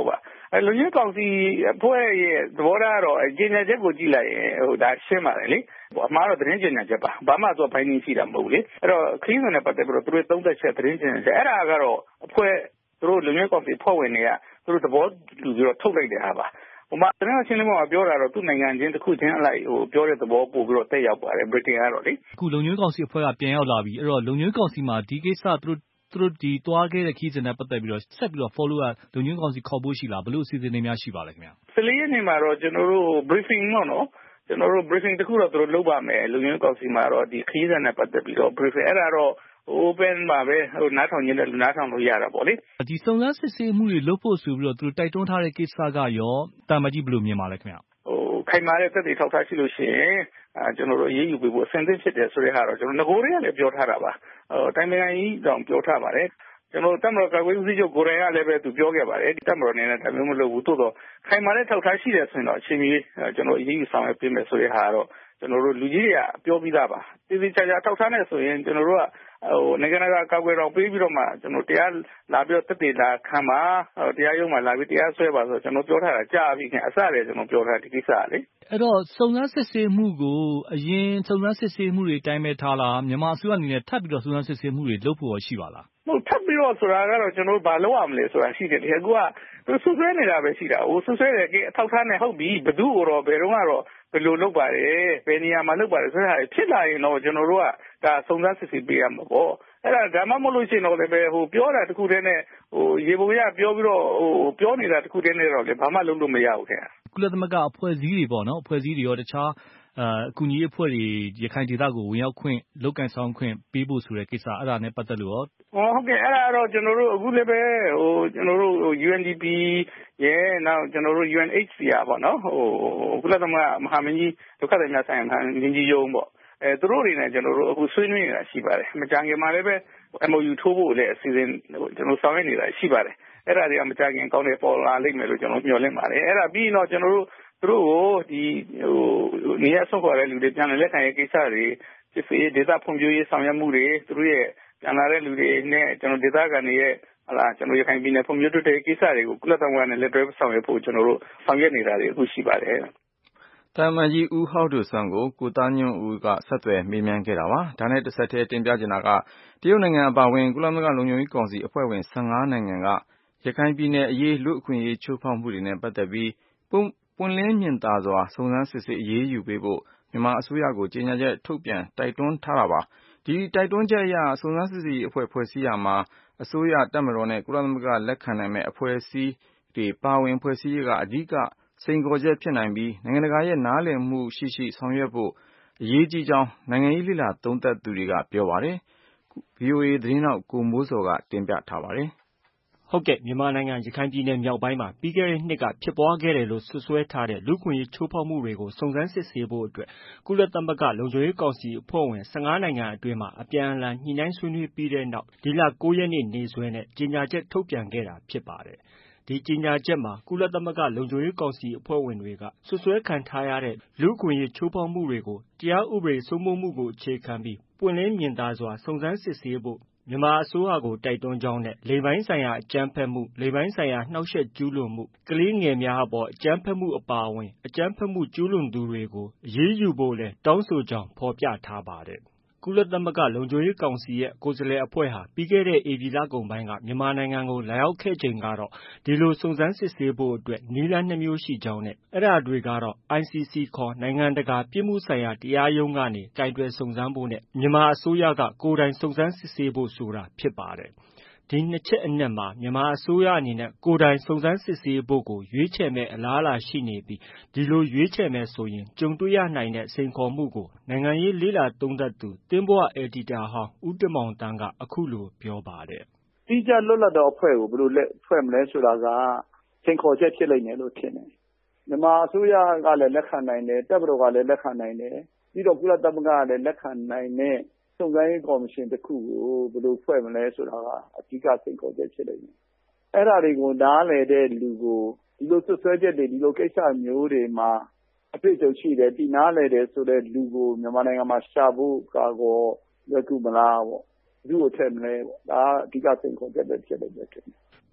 အဲလုံခြုံရေးကောင်စီအဖွဲ့ရဲ့သဘောထားကတော့ကြေညာချက်ကိုကြည့်လိုက်ရင်ဟိုဒါရှင်းပါတယ်လေအမှားတော့သတင်းကြေညာချက်ပါဘာမှသူကဘိုင်းနေရှိတာမဟုတ်လေအဲ့တော့ခရီးစဉ်နဲ့ပတ်သက်ပြီးတော့သူတို့သုံးသက်ချက်သတင်းကြေညာချက်အဲ့ဒါကတော့အဖွဲ့သူတို့လုံခြုံရေးကောင်စီဖွဲ့ဝင်တွေကသူတို့သဘောတူပြီးတော့ထုတ်လိုက်တဲ့ဟာပါဟိုမှာသတင်းချင်းလေးမှာပြောတာတော့သူ့နိုင်ငံချင်းတစ်ခုချင်းအလိုက်ဟိုပြောတဲ့သဘောပို့ပြီးတော့တက်ရောက်ပါတယ်ဗြိတိန်ကတော့လေအခုလုံခြုံရေးကောင်စီအဖွဲ့ကပြန်ရောက်လာပြီအဲ့တော့လုံခြုံရေးကောင်စီမှာဒီကိစ္စသူတို့သူတို့ဒီတွားခဲ့တဲ့ခီးစဉ်နဲ့ပတ်သက်ပြီးတော့ဆက်ပြီးတော့ follow up လုံခြုံရေးကောင်စီခေါ်ဖို့ရှိလားဘယ်လိုအစီအစဉ်တွေများရှိပါလဲခင်ဗျာဆယ်လေးရက်နေ့မှာတော့ကျွန်တော်တို့ briefing တော့နော်ကျွန်တော်တို့ briefing တခုတော့သူတို့လုပ်ပါမယ်လုံခြုံရေးကောင်စီမှာတော့ဒီခီးစဉ်နဲ့ပတ်သက်ပြီးတော့ briefing အဲ့ဒါတော့ open ပါပဲဟိုနားထောင်ခြင်းနဲ့လူနားထောင်လို့ရတာပေါ့လေဒီစုံစမ်းစစ်ဆေးမှုတွေလုပ်ဖို့ဆိုပြီးတော့သူတို့တိုက်တွန်းထားတဲ့ကိစ္စကရောတာမကြီးဘယ်လိုမြင်ပါလဲခင်ဗျာဟိုခိုင်မာတဲ့သက်သေထောက်ထားရှိလို့ရှိရင်အဲကျွန်တော်တို့ရေးယူပေးဖို့အဆင်သင့်ဖြစ်တယ်ဆိုတဲ့ဟာတော့ကျွန်တော်ငကိုတွေကလည်းပြောထားတာပါဟိုတိုင်းနိုင်ငံကြီးတောင်ပြောထားပါတယ်ကျွန်တော်တက်မတော်ကာကွယ်ရေးဦးစီးချုပ်ကိုယ်တိုင်ကလည်းပဲသူပြောခဲ့ပါတယ်ဒီတက်မတော်နေနဲ့ဒါမျိုးမလုပ်ဘူးသို့တော့ခိုင်မာတဲ့ထောက်ထားရှိတယ်ဆိုရင်တော့အချိန်ကြီးကျွန်တော်ရေးယူဆောင်ရွက်ပေးမယ်ဆိုတဲ့ဟာတော့ကျွန်တော်တို့လူကြီးတွေကပြောပြီးသားပါတည်တည်ချာချာထောက်ထားနေဆိုရင်ကျွန်တော်တို့ကဟိုနိုင်ငံတကာကာကွယ်တော်ပေးပြီးတော့မှကျွန်တော်တရားလာပြီးတော့တက်တည်လာခံပါတရားရုံးမှာလာပြီးတရားဆွဲပါဆိုကျွန်တော်ပြောထားတာကြားပြီးခင်အစတယ်ကျွန်တော်ပြောထားဒီကိစ္စလေအဲ့တော့စုံစမ်းစစ်ဆေးမှုကိုအရင်စုံစမ်းစစ်ဆေးမှုတွေတိုင်းပဲထားလားမြန်မာအစိုးရအနေနဲ့ထပ်ပြီးတော့စုံစမ်းစစ်ဆေးမှုတွေလုပ်ဖို့ရှိပါလားဟုတ်ထပ်ပြီးတော့ဆိုတာကတော့ကျွန်တော်ဘာလုပ်ရမလဲဆိုတာရှိတယ်ဒီအခုကသူဆွဆွဲနေတာပဲရှိတာဟိုဆွဆွဲတယ်ကအထောက်ထားနေဟုတ်ပြီဘသူ့ကိုတော့ဘယ်တော့ကတော့ဘယ်လိုလုပ်ပါလဲဘယ်နေရာမှာလုပ်ပါလဲဆိုတာဖြစ်လာရင်တော့ကျွန်တော်တို့ကဒါစုံစမ်းစစ်ဆေးပေးရမှာပေါ့အဲ့ဒါဒါမှမဟုတ်လို့ရှိရင်တော့လည်းပဲဟိုပြောတာတခုတည်းနဲ့ဟိုရေပုံရပြောပြီးတော့ဟိုပြောနေတာတခုတည်းနဲ့တော့လည်းဘာမှလုပ်လို့မရဘူးခင်ဗျကုလသမဂ္ဂအဖွဲ့အစည်းတွေပေါ့နော်အဖွဲ့အစည်းတွေရောတခြားအကူအညီအဖွဲ့တွေရခိုင်ဒေသကိုဝင်ရောက်ခွင့်လုပ်ကန်ဆောင်ခွင့်ပေးဖို့ဆိုတဲ့ကိစ္စအဲ့ဒါနဲ့ပတ်သက်လို့ရောဟုတ်ကဲ့အဲ့ဒါတော့ကျွန်တော်တို့အခုလည်းပဲဟိုကျွန်တော်တို့ U N D P ရဲ့နောက်ကျွန်တော်တို့ U N H C R ပေါ့နော်ဟိုကုလသမဂ္ဂမဟာမင်းကြီးဒုက္ခသည်များဆိုင်ရာမဟာမင်းကြီးရုံးပေါ့အဲသူတို့တွေနဲ့ကျွန်တော်တို့အခုဆွေးနွေးနေတာရှိပါတယ်မကြခင်မှာလည်းပဲ M O U ထိုးဖို့လည်းအစီအစဉ်ကျွန်တော်ဆောင်ရွက်နေတာရှိပါတယ်အဲ့ဒါတွေကမကြခင်ကောင်းတဲ့ပေါ်လာလိမ့်မယ်လို့ကျွန်တော်မျှော်လင့်ပါတယ်အဲ့ဒါပြီးရင်တော့ကျွန်တော်တို့သူတို့ကိုဒီဟိုနေရာဆောက်ခေါ်တဲ့လူတွေပြန်လည်လက်ခံရေးကိစ္စတွေဖြစ်စေဒေသဖွံ့ဖြိုးရေးဆောင်ရွက်မှုတွေသူတို့ရဲ့ပြန်လာတဲ့လူတွေနဲ့ကျွန်တော်ဒေသခံတွေရဲ့ဟလာကျွန်တော်ရခိုင်ပြည်နယ်ဖွံ့ဖြိုးတိုးတက်ရေးကိစ္စတွေကိုကုလသမဂ္ဂနဲ့လက်တွဲဆောင်ရွက်ဖို့ကျွန်တော်တို့ဆောင်ရွက်နေတာတွေအခုရှိပါတယ်တမန်ကြီးဦးဟောက်ဒိုဆွမ်းကိုကိုသားညွန့်ဦးကဆက်သွယ်မေးမြန်းခဲ့တာပါဒါနဲ့တစ်ဆက်တည်းတင်ပြချင်တာကတရုတ်နိုင်ငံအပါအဝင်ကုလသမဂ္ဂလုံခြုံရေးကောင်စီအဖွဲ့ဝင်ဆယ်ငါးနိုင်ငံကရခိုင်ပြည်နယ်အရေးလူ့အခွင့်အရေးချိုးဖောက်မှုတွေနဲ့ပတ်သက်ပြီးပွင့်လင်းမြင်သာစွာစုံစမ်းစစ်ဆေးအရေးယူပေးဖို့မြန်မာအစိုးရကိုကြေညာချက်ထုတ်ပြန်တိုက်တွန်းထားတာပါဒီတိုက်တွန်းချက်အရစုံစမ်းစစ်ဆေးရေးအဖွဲ့ဖွဲ့စည်းရမှာအစိုးရတပ်မတော်နဲ့ကုလသမဂ္ဂလက်ခံနိုင်မဲ့အဖွဲ့အစည်းတွေပါဝင်ဖွဲ့စည်းရေးကအဓိကစိန်ခေါ်ချက်ဖြစ်နိုင်ပြီးနိုင်ငံတကာရဲ့နားလည်မှုရှိရှိဆောင်ရွက်ဖို့အရေးကြီးကြောင်းနိုင်ငံရေးလေ့လာသုံးသပ်သူတွေကပြောပါတယ်။ V O A သတင်းထောက်ကိုမိုးစောကတင်ပြထားပါတယ်။ဟုတ်ကဲ့မြန်မာနိုင်ငံရခိုင်ပြည်နယ်မြောက်ပိုင်းမှာပြီးခဲ့တဲ့နှစ်ကဖြစ်ပွားခဲ့တယ်လို့ဆွဆွဲထားတဲ့လူ့အခွင့်အရေးချိုးဖောက်မှုတွေကိုစုံစမ်းစစ်ဆေးဖို့အတွက်ကုလသမဂ္ဂလုံခြုံရေးကောင်စီအဖွဲ့ဝင်ဆယ်ငါးနိုင်ငံအတွင်းမှာအပြန်အလှန်ညှိနှိုင်းဆွေးနွေးပြီးတဲ့နောက်ဒီလကိုးရက်နေ့နေ့စွဲနဲ့ကြေညာချက်ထုတ်ပြန်ခဲ့တာဖြစ်ပါတယ်။ဒီကြေညာချက်မှာကုလသမဂ္ဂလုံခြုံရေးကောင်စီအဖွဲ့ဝင်တွေကဆွဆွဲခံထားရတဲ့လူ့အခွင့်အရေးချိုးဖောက်မှုတွေကိုတရားဥပဒေစိုးမိုးမှုကိုအခြေခံပြီးပွင့်လင်းမြင်သာစွာစုံစမ်းစစ်ဆေးဖို့မြန်မာအစိုးရကိုတိုက်တွန်းကြောင်းနဲ့လိင်ပိုင်းဆိုင်ရာအကြမ်းဖက်မှုလိင်ပိုင်းဆိုင်ရာနှောက်ယှက်ကျူးလွန်မှုကလေးငယ်များအပေါ်အကြမ်းဖက်မှုအပါအဝင်အကြမ်းဖက်မှုကျူးလွန်သူတွေကိုအရေးယူဖို့လည်းတောင်းဆိုကြောင်းဖော်ပြထားပါတယ်။ကုလသမဂ္ဂလုံခြုံရေးကောင်စီရဲ့ကိုယ်စားလှယ်အဖွဲ့ဟာပြီးခဲ့တဲ့ဧပြီလကုန်ပိုင်းကမြန်မာနိုင်ငံကိုလာရောက်ခဲ့ချိန်ကတော့ဒီလိုစုံစမ်းစစ်ဆေးဖို့အတွက်နည်းလမ်းနှမျိုးရှိကြောင်းနဲ့အဲ့ဒါတွေကတော့ I C C ခေါ်နိုင်ငံတကာပြစ်မှုဆိုင်ရာတရားရုံးကနေကိုင်တွယ်စုံစမ်းဖို့နဲ့မြန်မာအစိုးရကကိုယ်တိုင်စုံစမ်းစစ်ဆေးဖို့ဆိုတာဖြစ်ပါတယ်။ဒီနှစ်ချက်အနက်မှာမြန်မာအစိုးရအနေနဲ့ကိုယ်တိုင်စုံစမ်းစစ်ဆေးဖို့ကိုရွေးချယ်မဲ့အလားအလာရှိနေပြီးဒီလိုရွေးချယ်မဲ့ဆိုရင်ကြုံတွေ့ရနိုင်တဲ့စိန်ခေါ်မှုကိုနိုင်ငံရေးလေ့လာသုံးသပ်သူတင်းပွားအယ်ဒီတာဟောင်းဦးတင်မောင်တန်းကအခုလိုပြောပါတယ်။တိကျလွတ်လပ်သောအဖွဲ့ကိုဘယ်လိုလက်ဖွဲ့မလဲဆိုတာကစိန်ခေါ်ချက်ဖြစ်လိမ့်မယ်လို့ထင်တယ်။မြန်မာအစိုးရကလည်းလက်ခံနိုင်တယ်တပ်မတော်ကလည်းလက်ခံနိုင်တယ်ပြီးတော့ကုလသမဂ္ဂကလည်းလက်ခံနိုင်တဲ့စုံစမ်းရေးကော်မရှင်တစ်ခုကိုဘယ်လိုဖွဲ့မလဲဆိုတာကအဓိကစိန်ခေါ်ချက်ဖြစ်လိမ့်မယ်။အဲ့ဒါတွေကိုနားလည်တဲ့လူကိုဒီလိုဆွဆွဲချက်တွေဒီလိုကိစ္စမျိုးတွေမှာအတွေ့အကြုံရှိတယ်ဒီနားလည်တယ်ဆိုတဲ့လူကိုမြန်မာနိုင်ငံမှာရှာဖို့ကတော့လွယ်ကူမလားပေါ့။ဘယ်သူ့ကိုထည့်မလဲပေါ့။ဒါကအဓိကစိန်ခေါ်ချက်ပဲဖြစ်လိမ့်မယ်ထင်တယ်။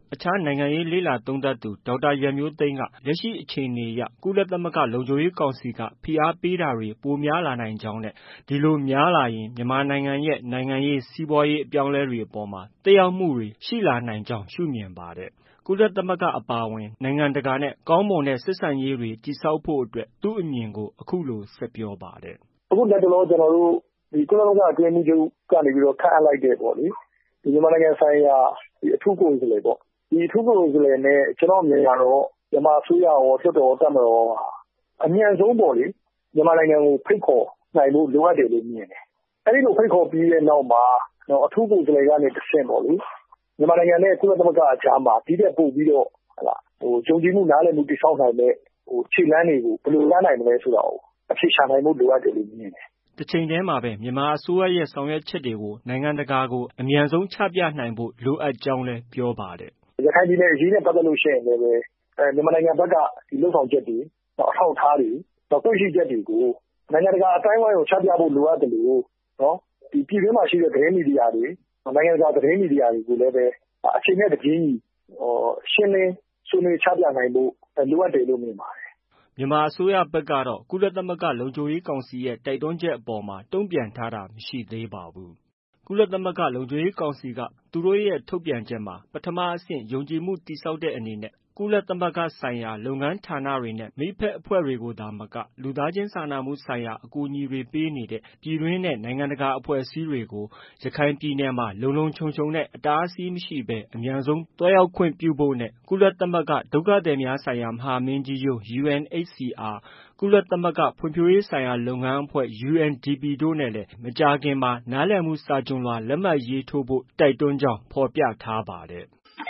အခြားနိုင်ငံရေးလေ့လာသုံးသပ်သူဒေါက်တာရန်မျိုးသိမ်းကလက်ရှိအခြေအနေအရကုလသမဂ္ဂလုံခြုံရေးကောင်စီကဖိအားပေးတာတွေပိုများလာနိုင်ကြောင်းနဲ့ဒီလိုများလာရင်မြန်မာနိုင်ငံရဲ့နိုင်ငံရေးစီးပွားရေးအပြောင်းအလဲတွေအပေါ်မှာသက်ရောက်မှုတွေရှိလာနိုင်ကြောင်းရှုမြင်ပါတယ်။ကုလသမဂ္ဂအပါအဝင်နိုင်ငံတကာနဲ့ကောင်းမွန်တဲ့ဆက်ဆံရေးတွေတည်ဆောက်ဖို့အတွက်သူ့အမြင်ကိုအခုလိုဆက်ပြောပါတယ်။အခုလက်တလောကျွန်တော်တို့ဒီကုလသမဂ္ဂအတွင်းမှုချုပ်ကနေပြီးတော့ခန့်အပ်လိုက်တဲ့ပေါ့လေဒီမြန်မာနိုင်ငံဆိုင်ရာဒီအထူးကိုယ်စားလှယ်ပေါ့ဒီအထူးကိုယ်စားလှယ်နဲ့ကျွန်တော်မြင်ရတော့မြန်မာအစိုးရရောလွှတ်တော်တပ်မတော်အမြန်ဆုံးပေါ့လေမြန်မာနိုင်ငံကိုဖိတ်ခေါ်နိုင်ဖို့လိုအပ်တယ်လို့မြင်တယ်။အဲဒီလိုဖိတ်ခေါ်ပြီးတဲ့နောက်မှာတော့အထူးကိုယ်စားလှယ်ကနေတဆင့်ပေါ့လေမြန်မာနိုင်ငံနဲ့ကုလသမဂ္ဂအကြားမှာဒီတဲ့ပို့ပြီးတော့ဟလာဟိုကြုံကြည်မှုနားလည်မှုတည်ဆောက်နိုင်တဲ့ဟိုခြေလှမ်းတွေကိုဘယ်လိုရနိုင်မလဲဆိုတာကိုအဖြေရှာနိုင်ဖို့လိုအပ်တယ်လို့မြင်တယ်။တစ်ချိန်တည်းမှာပဲမြန်မာအစိုးရရဲ့ဆောင်ရွက်ချက်တွေကိုနိုင်ငံတကာကိုအမြန်ဆုံးချပြနိုင်ဖို့လိုအပ်ကြောင်းလည်းပြောပါတယ်။ရခိုင်ပြည်နယ်အရေးနဲ့ပတ်သက်လို့ရှိရင်လည်းပဲအဲမြန်မာနိုင်ငံဘက်ကဒီလုံဆောင်ချက်တွေတော့အထောက်အထားတွေတော့တွေ့ရှိချက်တွေကိုနိုင်ငံတကာအတိုင်းအဝိုင်းကိုချပြဖို့လိုအပ်တယ်လို့နော်ဒီပြည်တွင်းမှာရှိတဲ့သတင်းမီဒီယာတွေနိုင်ငံတကာသတင်းမီဒီယာတွေကိုလည်းပဲအချိန်နဲ့တပြေးညီဟိုရှင်းလင်းဆွေးနွေးချပြနိုင်ဖို့လိုအပ်တယ်လို့မြင်ပါတယ်မြန်မာအစိုးရဘက်ကတော့ကုလသမဂ္ဂလုံခြုံရေးကောင်စီရဲ့တိုက်တွန်းချက်အပေါ်မှာတုံ့ပြန်ထားတာမရှိသေးပါဘူး။ကုလသမဂ္ဂလုံခြုံရေးကောင်စီကသူတို့ရဲ့ထုတ်ပြန်ချက်မှာပထမအဆင့်ယုံကြည်မှုတည်ဆောက်တဲ့အနေနဲ့ကုလသမဂ္ဂဆိုင်ရာလုပ်ငန်းဌာနတွေနဲ့မိဖက်အဖွဲ့တွေကိုသာမကလူသားချင်းစာနာမှုဆိုင်ရာအကူအညီတွေပေးနေတဲ့ပြည်တွင်းနဲ့နိုင်ငံတကာအဖွဲ့အစည်းတွေကိုရခိုင်ပြည်နယ်မှာလုံလုံခြုံခြုံနဲ့အတားအဆီးမရှိဘဲအမြန်ဆုံးတွားရောက်ခွင့်ပြုဖို့နဲ့ကုလသမဂ္ဂဒုက္ခသည်များဆိုင်ရာမဟာမင်းကြီးရုံး U N H C R ကုလသမဂ္ဂဖွံ့ဖြိုးရေးဆိုင်ရာလုပ်ငန်းအဖွဲ့ U N D P တို့နဲ့လည်းမကြာခင်မှာနားလည်မှုစာချွန်လွှာလက်မှတ်ရေးထိုးဖို့တိုက်တွန်းကြောင်းဖော်ပြထားပါတယ်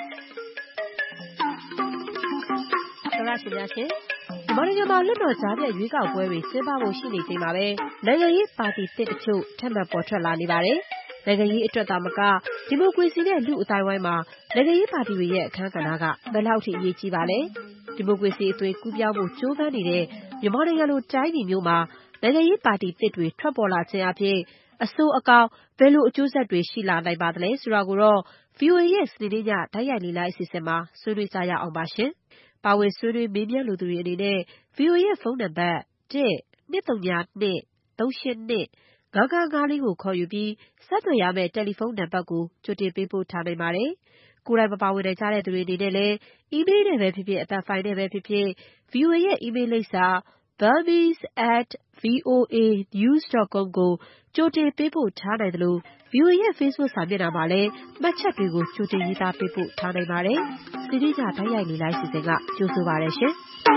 ရရှိများရှင်မြန်မာနိုင်ငံမှာလွှတ်တော်ကြားပြတ်ရွေးကောက်ပွဲတွေကျင်းပဖို့ရှိနေချိန်မှာပဲနိုင်ငံရေးပါတီတစ်တချို့ထပ်မံပေါ်ထွက်လာနေပါတယ်။နိုင်ငံရေးအတွက်သာမကဒီမိုကရေစီနဲ့လူ့အသိုင်းအဝိုင်းမှာနိုင်ငံရေးပါတီတွေရဲ့အခန်းကဏ္ဍကဘယ်လောက်ထိအရေးကြီးပါလဲ။ဒီမိုကရေစီအသွင်ကူးပြောင်းဖို့ကြိုးပမ်းနေတဲ့မြန်မာနိုင်ငံလိုတိုင်းပြည်မျိုးမှာနိုင်ငံရေးပါတီတစ်တွေထွက်ပေါ်လာခြင်းအပြင်အဆိုးအကောင်းဘယ်လိုအကျိုးဆက်တွေရှိလာနိုင်ပါသလဲဆိုတာကိုတော့ ဗွီအိုအေရဲ့စနေနေ့ညတိုက်ရိုက်လေ့လာအစီအစဉ်မှာဆွေးနွေးကြရအောင်ပါရှင်။ပါဝင်ဆွေးနွေးမေးမြန်းလိုသူတွေအနေနဲ့ ဗွီအိုအေရဲ့ဖုန်းနံပါတ် တစ် နှစ် သုံး ၂ သုံး ရှစ် ၂ ငါး ငါး ငါး လေးကိုခေါ်ယူပြီးဆက်သွယ်ရမယ့်တယ်လီဖုန်းနံပါတ်ကိုကြိုတင်ပေးပို့ထားနိုင်ပါတယ်။ကိုယ်တိုင်မပါဝင်နိုင်ကြတဲ့သူတွေအနေနဲ့လည်းအီးမေးလ်နဲ့ပဲဖြစ်ဖြစ်အသံဖိုင်နဲ့ပဲဖြစ်ဖြစ် ဗွီအိုအေရဲ့အီးမေးလ်လိပ်စာ burmese at voa news dot com ကိုကြိုတင်ပေးပို့ထားနိုင်သလို ဗွီအိုအေရဲ့ Facebook စာမျက်နှာမှာလည်းမှတ်ချက်တွေကိုကြိုတင်ရေးသားပေးပို့ထားနိုင်ပါတယ်။စီဒီကြတိုက်ရိုက်လေ့လာစီစဉ်ကကြိုဆိုပါရရှင်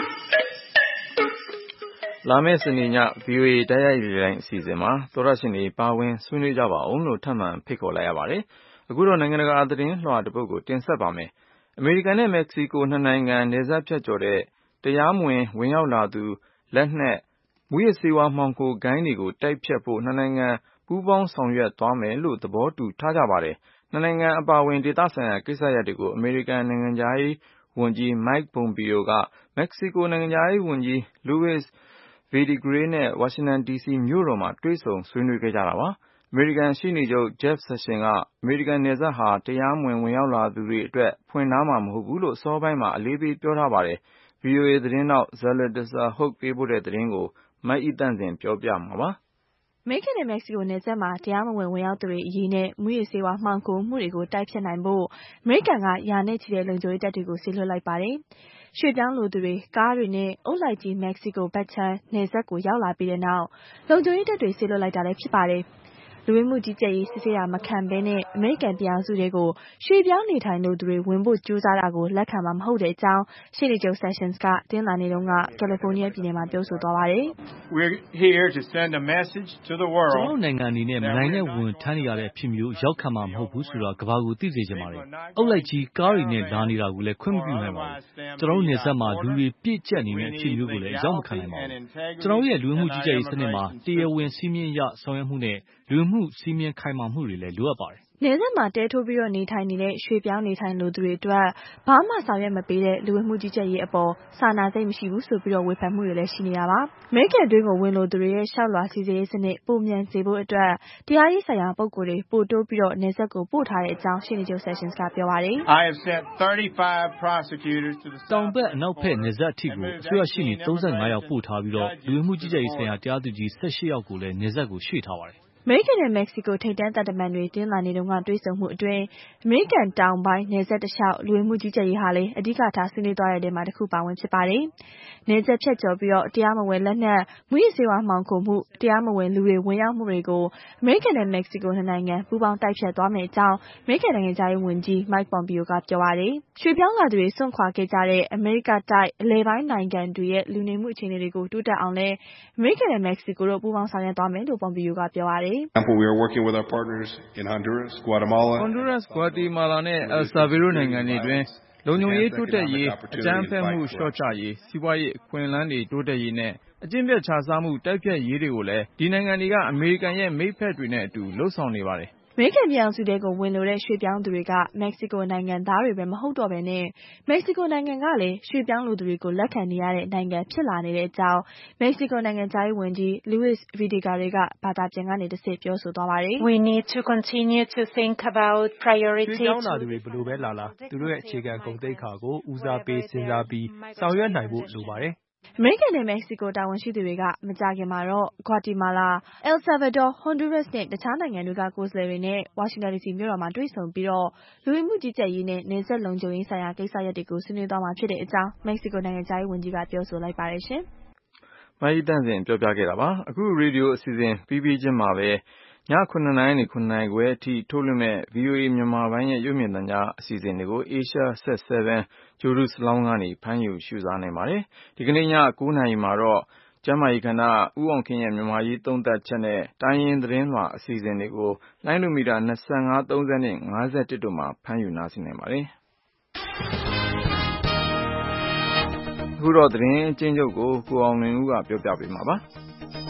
။လာမယ့်စနေည ဗွီအိုအေတိုက်ရိုက်လေ့လာအစီအစဉ်မှာသောရရှင်တွေပါဝင်ဆွေးနွေးကြပါအောင်လို့ထပ်မံဖိတ်ခေါ်လိုက်ရပါတယ်။အခုတော့နိုင်ငံတကာသတင်းလွှာတစ်ပုဒ်ကိုတင်ဆက်ပါမယ်။အမေရိကန်နဲ့မက္ကဆီကိုနှစ်နိုင်ငံနယ်စပ်ဖြတ်ကျော်တဲ့တရားမဝင်ဝင်ရောက်လာသူလက်နက်မူးယစ်ဆေးဝါးမှောင်ခိုဂိုဏ်းတွေကိုတိုက်ဖျက်ဖို့နှစ်နိုင်ငံပူးပေါင်းဆောင်ရွက်သွားမယ်လို့သဘောတူထားကြပါတယ်။နှစ်နိုင်ငံအပါအဝင်ဒေသဆိုင်ရာကိစ္စရပ်တွေကိုအမေရိကန်နိုင်ငံခြားရေးဝန်ကြီး Mike Pompeo ကမက္ကဆီကိုနိုင်ငံခြားရေးဝန်ကြီး Luis Videgaray နဲ့ဝါရှင်တန်ဒီစီမြို့တော်မှာတွေ့ဆုံဆွေးနွေးခဲ့ကြတာပါ။အမေရိကန်ရှေ့နေချုပ် Jeff Sessions ကအမေရိကန်နယ်စပ်ဟာတရားမဝင်ဝင်ရောက်လာသူတွေအတွက်ဖွင့်ထားမှာမဟုတ်ဘူးလို့အစောပိုင်းမှာအလေးပေးပြောထားပါတယ်။ ဗွီအိုအေသတင်းထောက် Zalatha Hoke ပေးပို့တဲ့သတင်းကိုမအိသန့်စင်ပြောပြမှာပါ။အမေရိကန်နဲ့မက္ကဆီကိုနယ်စပ်မှာတရားမဝင်ဝင်ရောက်သူတွေအရေးနဲ့မူးယစ်ဆေးဝါးမှောင်ခိုမှုတွေကိုတိုက်ဖျက်နိုင်ဖို့အမေရိကန်ကရာနဲ့ချီတဲ့လုံခြုံရေးတပ်တွေကိုစေလွှတ်လိုက်ပါတယ်။ရွှေ့ပြောင်းလိုသူတွေကားတွေနဲ့အုပ်လိုက်ကြီးမက္ကဆီကိုဘက်ခြမ်းနယ်စပ်ကိုရောက်လာပြီးတဲ့နောက်လုံခြုံရေးတပ်တွေစေလွှတ်လိုက်တာလည်းဖြစ်ပါတယ်။လူဝင်မှုကြီးကြပ်ရေးစစ်ဆေးတာမခံဘဲနဲ့အမေရိကန်ပြည်ထောင်စုတွေကိုရွှေ့ပြောင်းနေထိုင်လိုသူတွေဝင်ဖို့ကြိုးစားတာကိုလက်ခံမှာမဟုတ်တဲ့အကြောင်းရှေ့နေချုပ် Sessions ကတင်းလာနေတုန်းကကယ်လီဖိုးနီးယားပြည်နယ်မှာပြောဆိုသွားပါတယ်။ We're here to send a message to the world. ကျွန်တော်နိုင်ငံအနေနဲ့မနိုင်တဲ့ဝန်ထမ်းနေရတဲ့အဖြစ်မျိုးရောက်ခံမှာမဟုတ်ဘူးဆိုတော့ကမ္ဘာကိုသိစေချင်ပါတယ်။အုပ်လိုက်ကြီးကားတွေနဲ့လာနေတာကိုလည်းခွင့်မပြုနိုင်ပါဘူး။ကျွန်တော်တို့နေဆက်မှာလူတွေပြည့်ကျက်နေတဲ့အဖြစ်မျိုးကိုလည်းရောက်မခံနိုင်ပါဘူး။ကျွန်တော်ရဲ့လူဝင်မှုကြီးကြပ်ရေးစနစ်မှာတရားဝင်စည်းမျဉ်းရဆောင်ရွက်မှုနဲ့လူဝင်မှုမှုစည်းမျဉ်းခိုင်မာမှုတွေလည်းလိုအပ်ပါတယ်နယ်စပ်မှာတဲထိုးပြီးတော့နေထိုင်နေတဲ့ရွှေ့ပြောင်းနေထိုင်လိုသူတွေအတွက်ဘာမှဆောင်ရွက်မပေးတဲ့လူဝင်မှုကြီးကြပ်ရေးအပေါ်စာနာစိတ်မရှိဘူးဆိုပြီးတော့ဝေဖန်မှုတွေလည်းရှိနေတာပါ။အမေရိကန်တွင်းကိုဝင်လိုသူတွေရဲ့ရှောက်လွှာစီစစ်ရေးစနစ်ပုံမြန်စေဖို့အတွက်တရားရေးဆိုင်ရာပုံကိုယ်တွေပို့တိုးပြီးတော့နယ်စပ်ကိုပို့ထားတဲ့အကြောင်းရှင်းနေချုပ် Sessions ကပြောပါတယ်။ I have sent thirty-five prosecutors to the တောင်ဘက်အနောက်ဘက်နယ်စပ်အထိကိုအစိုးရရှိနေသုံး၅ယောက်ပို့ထားပြီးတော့လူဝင်မှုကြီးကြပ်ရေးဆိုင်ရာတရားသူကြီး၁၈ယောက်ကိုလည်းနယ်စပ်ကိုရွှေ့ထားပါတယ်အမေရိကန်နဲ့မက္ကဆီကိုထိပ်တန်းတပ်တမန်တွေတင်းလာနေတုန်းကတွေ့ဆုံမှုအတွင်းအမေရိကန်တောင်ပိုင်းနယ်စပ်တလျှောက်လူဝင်မှုကြီးကြပ်ရေးဟာလည်းအဓိကထားဆွေးနွေးသွားတဲ့နေရာမှာတစ်ခုပါဝင်ဖြစ်ပါတယ်။နယ်စပ်ဖြတ်ကျော်ပြီးတော့တရားမဝင်လက်နက်မူရစ်ဆေးဝါးမှောင်ခိုမှုတရားမဝင်လူတွေဝင်ရောက်မှုတွေကိုအမေရိကန်နဲ့မက္ကဆီကိုနှစ်နိုင်ငံပူးပေါင်းတိုက်ဖျက်သွားမယ့်အကြောင်းအမေရိကန်နိုင်ငံသားရေးဝန်ကြီး Mike Pompeo ကပြောပါတယ်။ရွှေ့ပြောင်းလာသူတွေစွန့်ခွာခဲ့ကြတဲ့အမေရိကတိုက်အလဲပိုင်းနိုင်ငံတွေရဲ့လူနေမှုအခြေအနေတွေကိုတိုးတက်အောင်လည်းအမေရိကန်နဲ့မက္ကဆီကိုတို့ပူးပေါင်းဆောင်ရွက်သွားမယ်လို့ Pompeo ကပြောပါတယ်။ We are working with our partners in Honduras, Guatemala, Honduras, Guatemala နဲ့ El Salvador နိုင်ငံတွေတွင်လုံခြုံရေးတိုးတက်ရေးအကြမ်းဖက်မှုလျှော့ချရေးစီးပွားရေးအခွင့်အလမ်းတွေတိုးတက်ရေးနဲ့အကျင့်ပြတ်ခြစားမှုတိုက်ဖျက်ရေးတွေကိုလည်းဒီနိုင်ငံတွေကအမေရိကန်ရဲ့မိတ်ဖက်တွေနဲ့အတူလှုပ်ဆောင်နေပါတယ်အမေရိကန်ပြည်အောင်စုတဲကိုဝင်လို့တဲ့ရွှေ့ပြောင်းသူတွေကမက္ကဆီကိုနိုင်ငံသားတွေပဲမဟုတ်တော့ဘဲနဲ့မက္ကဆီကိုနိုင်ငံကလည်းရွှေ့ပြောင်းလူသူတွေကိုလက်ခံနေရတဲ့နိုင်ငံဖြစ်လာနေတဲ့အကြောင်းမက္ကဆီကိုနိုင်ငံသားရေးဝန်ကြီး Luis Videgaray ကဘာသာပြန်ကနေတစ်ဆင့်ပြောဆိုသွားပါတယ်။ We need to continue to think about priorities ရွှေ့ပြောင်းလာသူတွေဘယ်လိုပဲလာလာသူတို့ရဲ့အခြေခံဂုဏ်သိက္ခာကိုဦးစားပေးစဉ်းစားပြီးဆောင်ရွက်နိုင်ဖို့လိုပါတယ်အမေရိကန်နဲ့မက္ကဆီကိုတာဝန်ရှိသူတွေကမကြာခင်မှာတော့ Guatemala, El Salvador, Honduras နဲ့တခြားနိုင်ငံတွေကကိုယ်စားလှယ်တွေနဲ့ဝါရှင်တန်ဒီစီမြို့တော်မှာတွေ့ဆုံပြီးတော့လူဝင်မှုကြီးကြပ်ရေးနဲ့နယ်စပ်လုံခြုံရေးဆိုင်ရာကိစ္စရပ်တွေကိုဆွေးနွေးသွားမှာဖြစ်တဲ့အကြောင်းမက္ကဆီကိုနိုင်ငံသားရေးဝန်ကြီးကပြောဆိုလိုက်ပါတယ်ရှင်။မကြီးတန့်စင်ပြောပြခဲ့တာပါ။အခုရေဒီယိုအစီအစဉ်ပြီးပြီးချင်းမှာပဲညခုနှစ်နာရီနဲ့ခုနှစ်နာရီခွဲအထိထုတ်လွှင့်မဲ့ ဗွီအိုအေ မြန်မာပိုင်းရဲ့ရုပ်မြင်သံကြားအစီအစဉ်တွေကို Asia Set 7 ဂြိုဟ်တုစလောင်းကနေဖမ်းယူရှုစားနိုင်ပါတယ်။ဒီကနေ့ညကိုးနာရီမှာတော့ကျန်းမာရေးကဏ္ဍဦးအောင်ခင်ရဲ့မြန်မာရေးသုံးသပ်ချက်နဲ့တိုင်းရင်းသတင်းလွှာအစီအစဉ်တွေကိုလိုင်းဒိုမီတာ၂၅ ၃၀နဲ့၅၁တို့မှာဖမ်းယူနားဆင်နိုင်ပါတယ်။အခုတော့သတင်းအကျဉ်းချုပ်ကိုကိုအောင်လွင်ဦးကပြောပြပေးမှာပါ။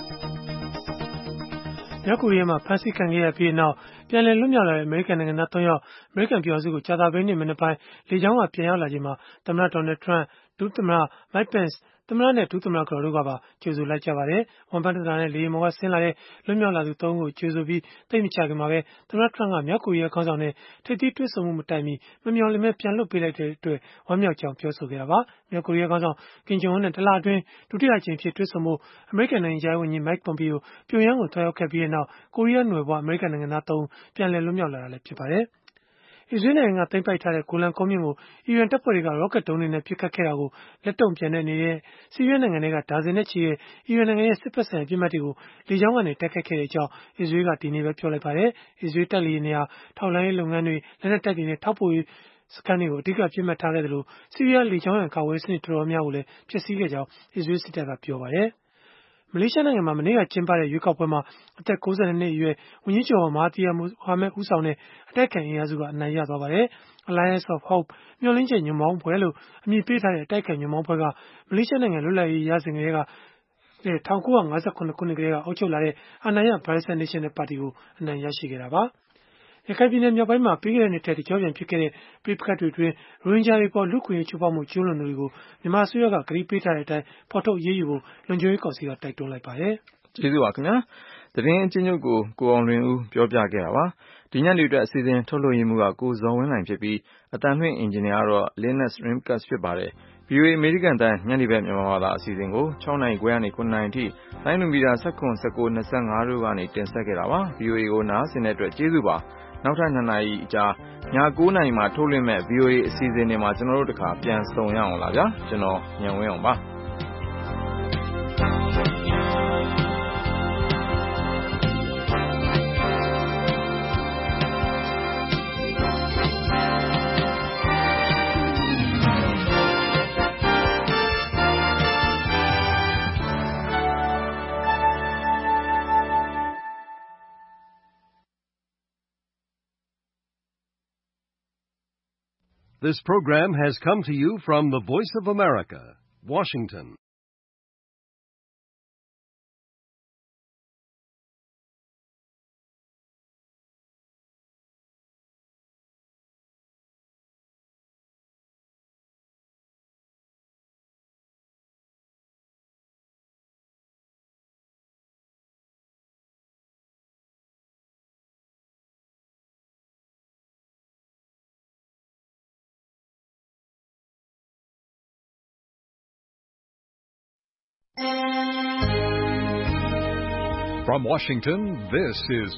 မြောက်ကိုရီးယားမှာဖမ်းဆီးခံခဲ့ရပြီးနောက်ပြန်လည်လွတ်မြောက်လာတဲ့အမေရိကန်နိုင်ငံသားသုံးယောက်အမေရိကန်ပြည်ထောင်စုကိုကြာသပတေးနေ့မနက်ပိုင်းလေကြောင်းကပြန်ရောက်လာချိန်မှာသမ္မတဒေါ်နယ်ထရန့်ဒုသမ္မတမိုက်ပန့်စ်သမ္မတနဲ့ဒုသမ္မတကတော်တို့ကပါကြိုဆိုလိုက်ကြပါတယ်။ဝန်ပန်းတန်နဲ့လေယာဉ်ပေါ်ကဆင်းလာတဲ့လွတ်မြောက်လာသူသုံးဦးကိုကြိုဆိုပြီးတိတ်မချခင်မှာပဲသမ္မတထရန့်ကမြောက်ကိုရီးယားခေါင်းဆောင်နဲ့ထိပ်သီးတွေ့ဆုံမှုမတိုင်မီမမျှော်လင့်မဲ့ပြန်လွတ်ပေးလိုက်တဲ့အတွက်ဝမ်းမြောက်ကြောင်းပြောဆိုခဲ့တာပါ။မြောက်ကိုရီးယားခေါင်းဆောင်ကင်ဂျုံအွန်းနဲ့တလအတွင်းဒုတိယအကြိမ်ဖြစ်တွေ့ဆုံမှုအမေရိကန်နိုင်ငံခြားရေးဝန်ကြီးမိုက်ပွန်ပီယိုပြုံယမ်းကိုသွားရောက်ခဲ့ပြီးနောက်ကိုရီးယားနွယ်ဘွားအမေရိကန်နိုင်ငံသားသုံးဦးပြန်လည်လွတ်မြောက်လာတာလည်းဖြစ်ပါတယ်။အစ္စရေးနိုင်ငံကသိမ်းပိုက်ထားတဲ့ဂိုလန်ကုန်းမြင့်ကိုအီရန်တပ်ဖွဲ့တွေကရော့ကတ်ဒုံးတွေနဲ့ပစ်ခတ်ခဲ့တာကိုလက်တုံ့ပြန်တဲ့အနေနဲ့ဆီးရီးယားနိုင်ငံတွေကဒါဇင်နဲ့ချီတဲ့ အီရန်နိုင်ငံရဲ့စစ်ဖက်ဆိုင်ရာပစ်မှတ်တွေကိုလေကြောင်းကနေတိုက်ခိုက်ခဲ့တဲ့အကြောင်းအစ္စရေးကဒီနေ့ပဲပြောလိုက်ပါတယ်။အစ္စရေးတပ်လေယာဉ်တွေဟာထောက်လှမ်းရေးလုပ်ငန်းတွေလက်နက်တပ်တွေနဲ့ထောက်ပို့ရေးစခန်းတွေကိုအဓိကပစ်မှတ်ထားခဲ့တယ်လို့ဆီးရီးယားလေကြောင်းရန်ကာကွယ်ရေးစနစ်တော်တော်များများကိုလည်းဖျက်ဆီးခဲ့ကြောင်းအစ္စရေးစစ်တပ်ကပြောပါတယ်။မလေးရှားနိုင်ငံမှာမနေ့ကကျင်းပတဲ့ရွေးကောက်ပွဲမှာအသက်၉၂နှစ်အရွယ်ဝန်ကြီးချုပ်မဟာသီယာမိုဟာမက်ဦးဆောင်တဲ့အတိုက်အခံအင်အားစုကအနိုင်ရသွားပါတယ်။ Alliance of Hope မျှော်လင့်ချက်ညွန့်ပေါင်းပွဲလို့အမည်ပေးထားတဲ့အတိုက်အခံညွန့်ပေါင်းပွဲကမလေးရှားနိုင်ငံလွတ်လပ်ရေးရစဉ်ကတည်းက၁၉၅၇ခုနှစ်ကတည်းကအုပ်ချုပ်လာတဲ့အာဏာရ Barisan National Party ကိုအနိုင်ရရှိခဲ့တာပါ။ရခိုင်ပြည်နယ်မြောက်ပိုင်းမှာပြီးခဲ့တဲ့နှစ်ထဲတကျော့ပြန်ဖြစ်ခဲ့တဲ့ပြိပခတ်တွေအတွင်းရိုဟင်ဂျာတွေပေါ်လူ့ခွင့်ရေးချိုးဖောက်မှုကျူးလွန်သူတွေကိုမြန်မာအစိုးရကကတိပေးထားတဲ့အတိုင်းဖော်ထုတ်အရေးယူဖို့လုံခြုံရေးကောင်စီကတိုက်တွန်းလိုက်ပါတယ်။ကျေးဇူးပါခင်ဗျာ။သတင်းအချင်းချုပ်ကိုကိုအောင်လွင်ဦးပြောပြခဲ့တာပါ။ဒီညနေအတွက်အစီအစဉ်ထုတ်လွှင့်ရမှုကကိုဇော်ဝင်းနိုင်ဖြစ်ပြီးအတန်လွှင့်အင်ဂျင်နီယာကတော့ Linus Rimkus ဖြစ်ပါတယ်။ ဗွီအိုအေအမေရိကန်တိုင်းညနေဘက်မြန်မာဘာသာအစီအစဉ်ကို၆နာရီခွဲကနေခုနှစ်နာရီအထိလိုင်းဒိုမီတာ၁၇ ၁၉ ၂၅တို့ကနေတင်ဆက်ခဲ့တာပါ။ ဗွီအိုအေကိုနားဆင်တဲ့အတွက်ကျေးဇူးပါ။နောက်ထပ်နှစ်နာရီအကြာညကိုးနာရီမှာထုတ်လွှင့်မဲ့ ဗွီအိုအေအစီအစဉ်တွေမှာကျွန်တော်တို့တခါပြန်ဆုံရအောင်လားဗျာကျွန်တော်ညံဝင်းအောင်ပါ This program has come to you from the Voice of America, Washington. From Washington, this is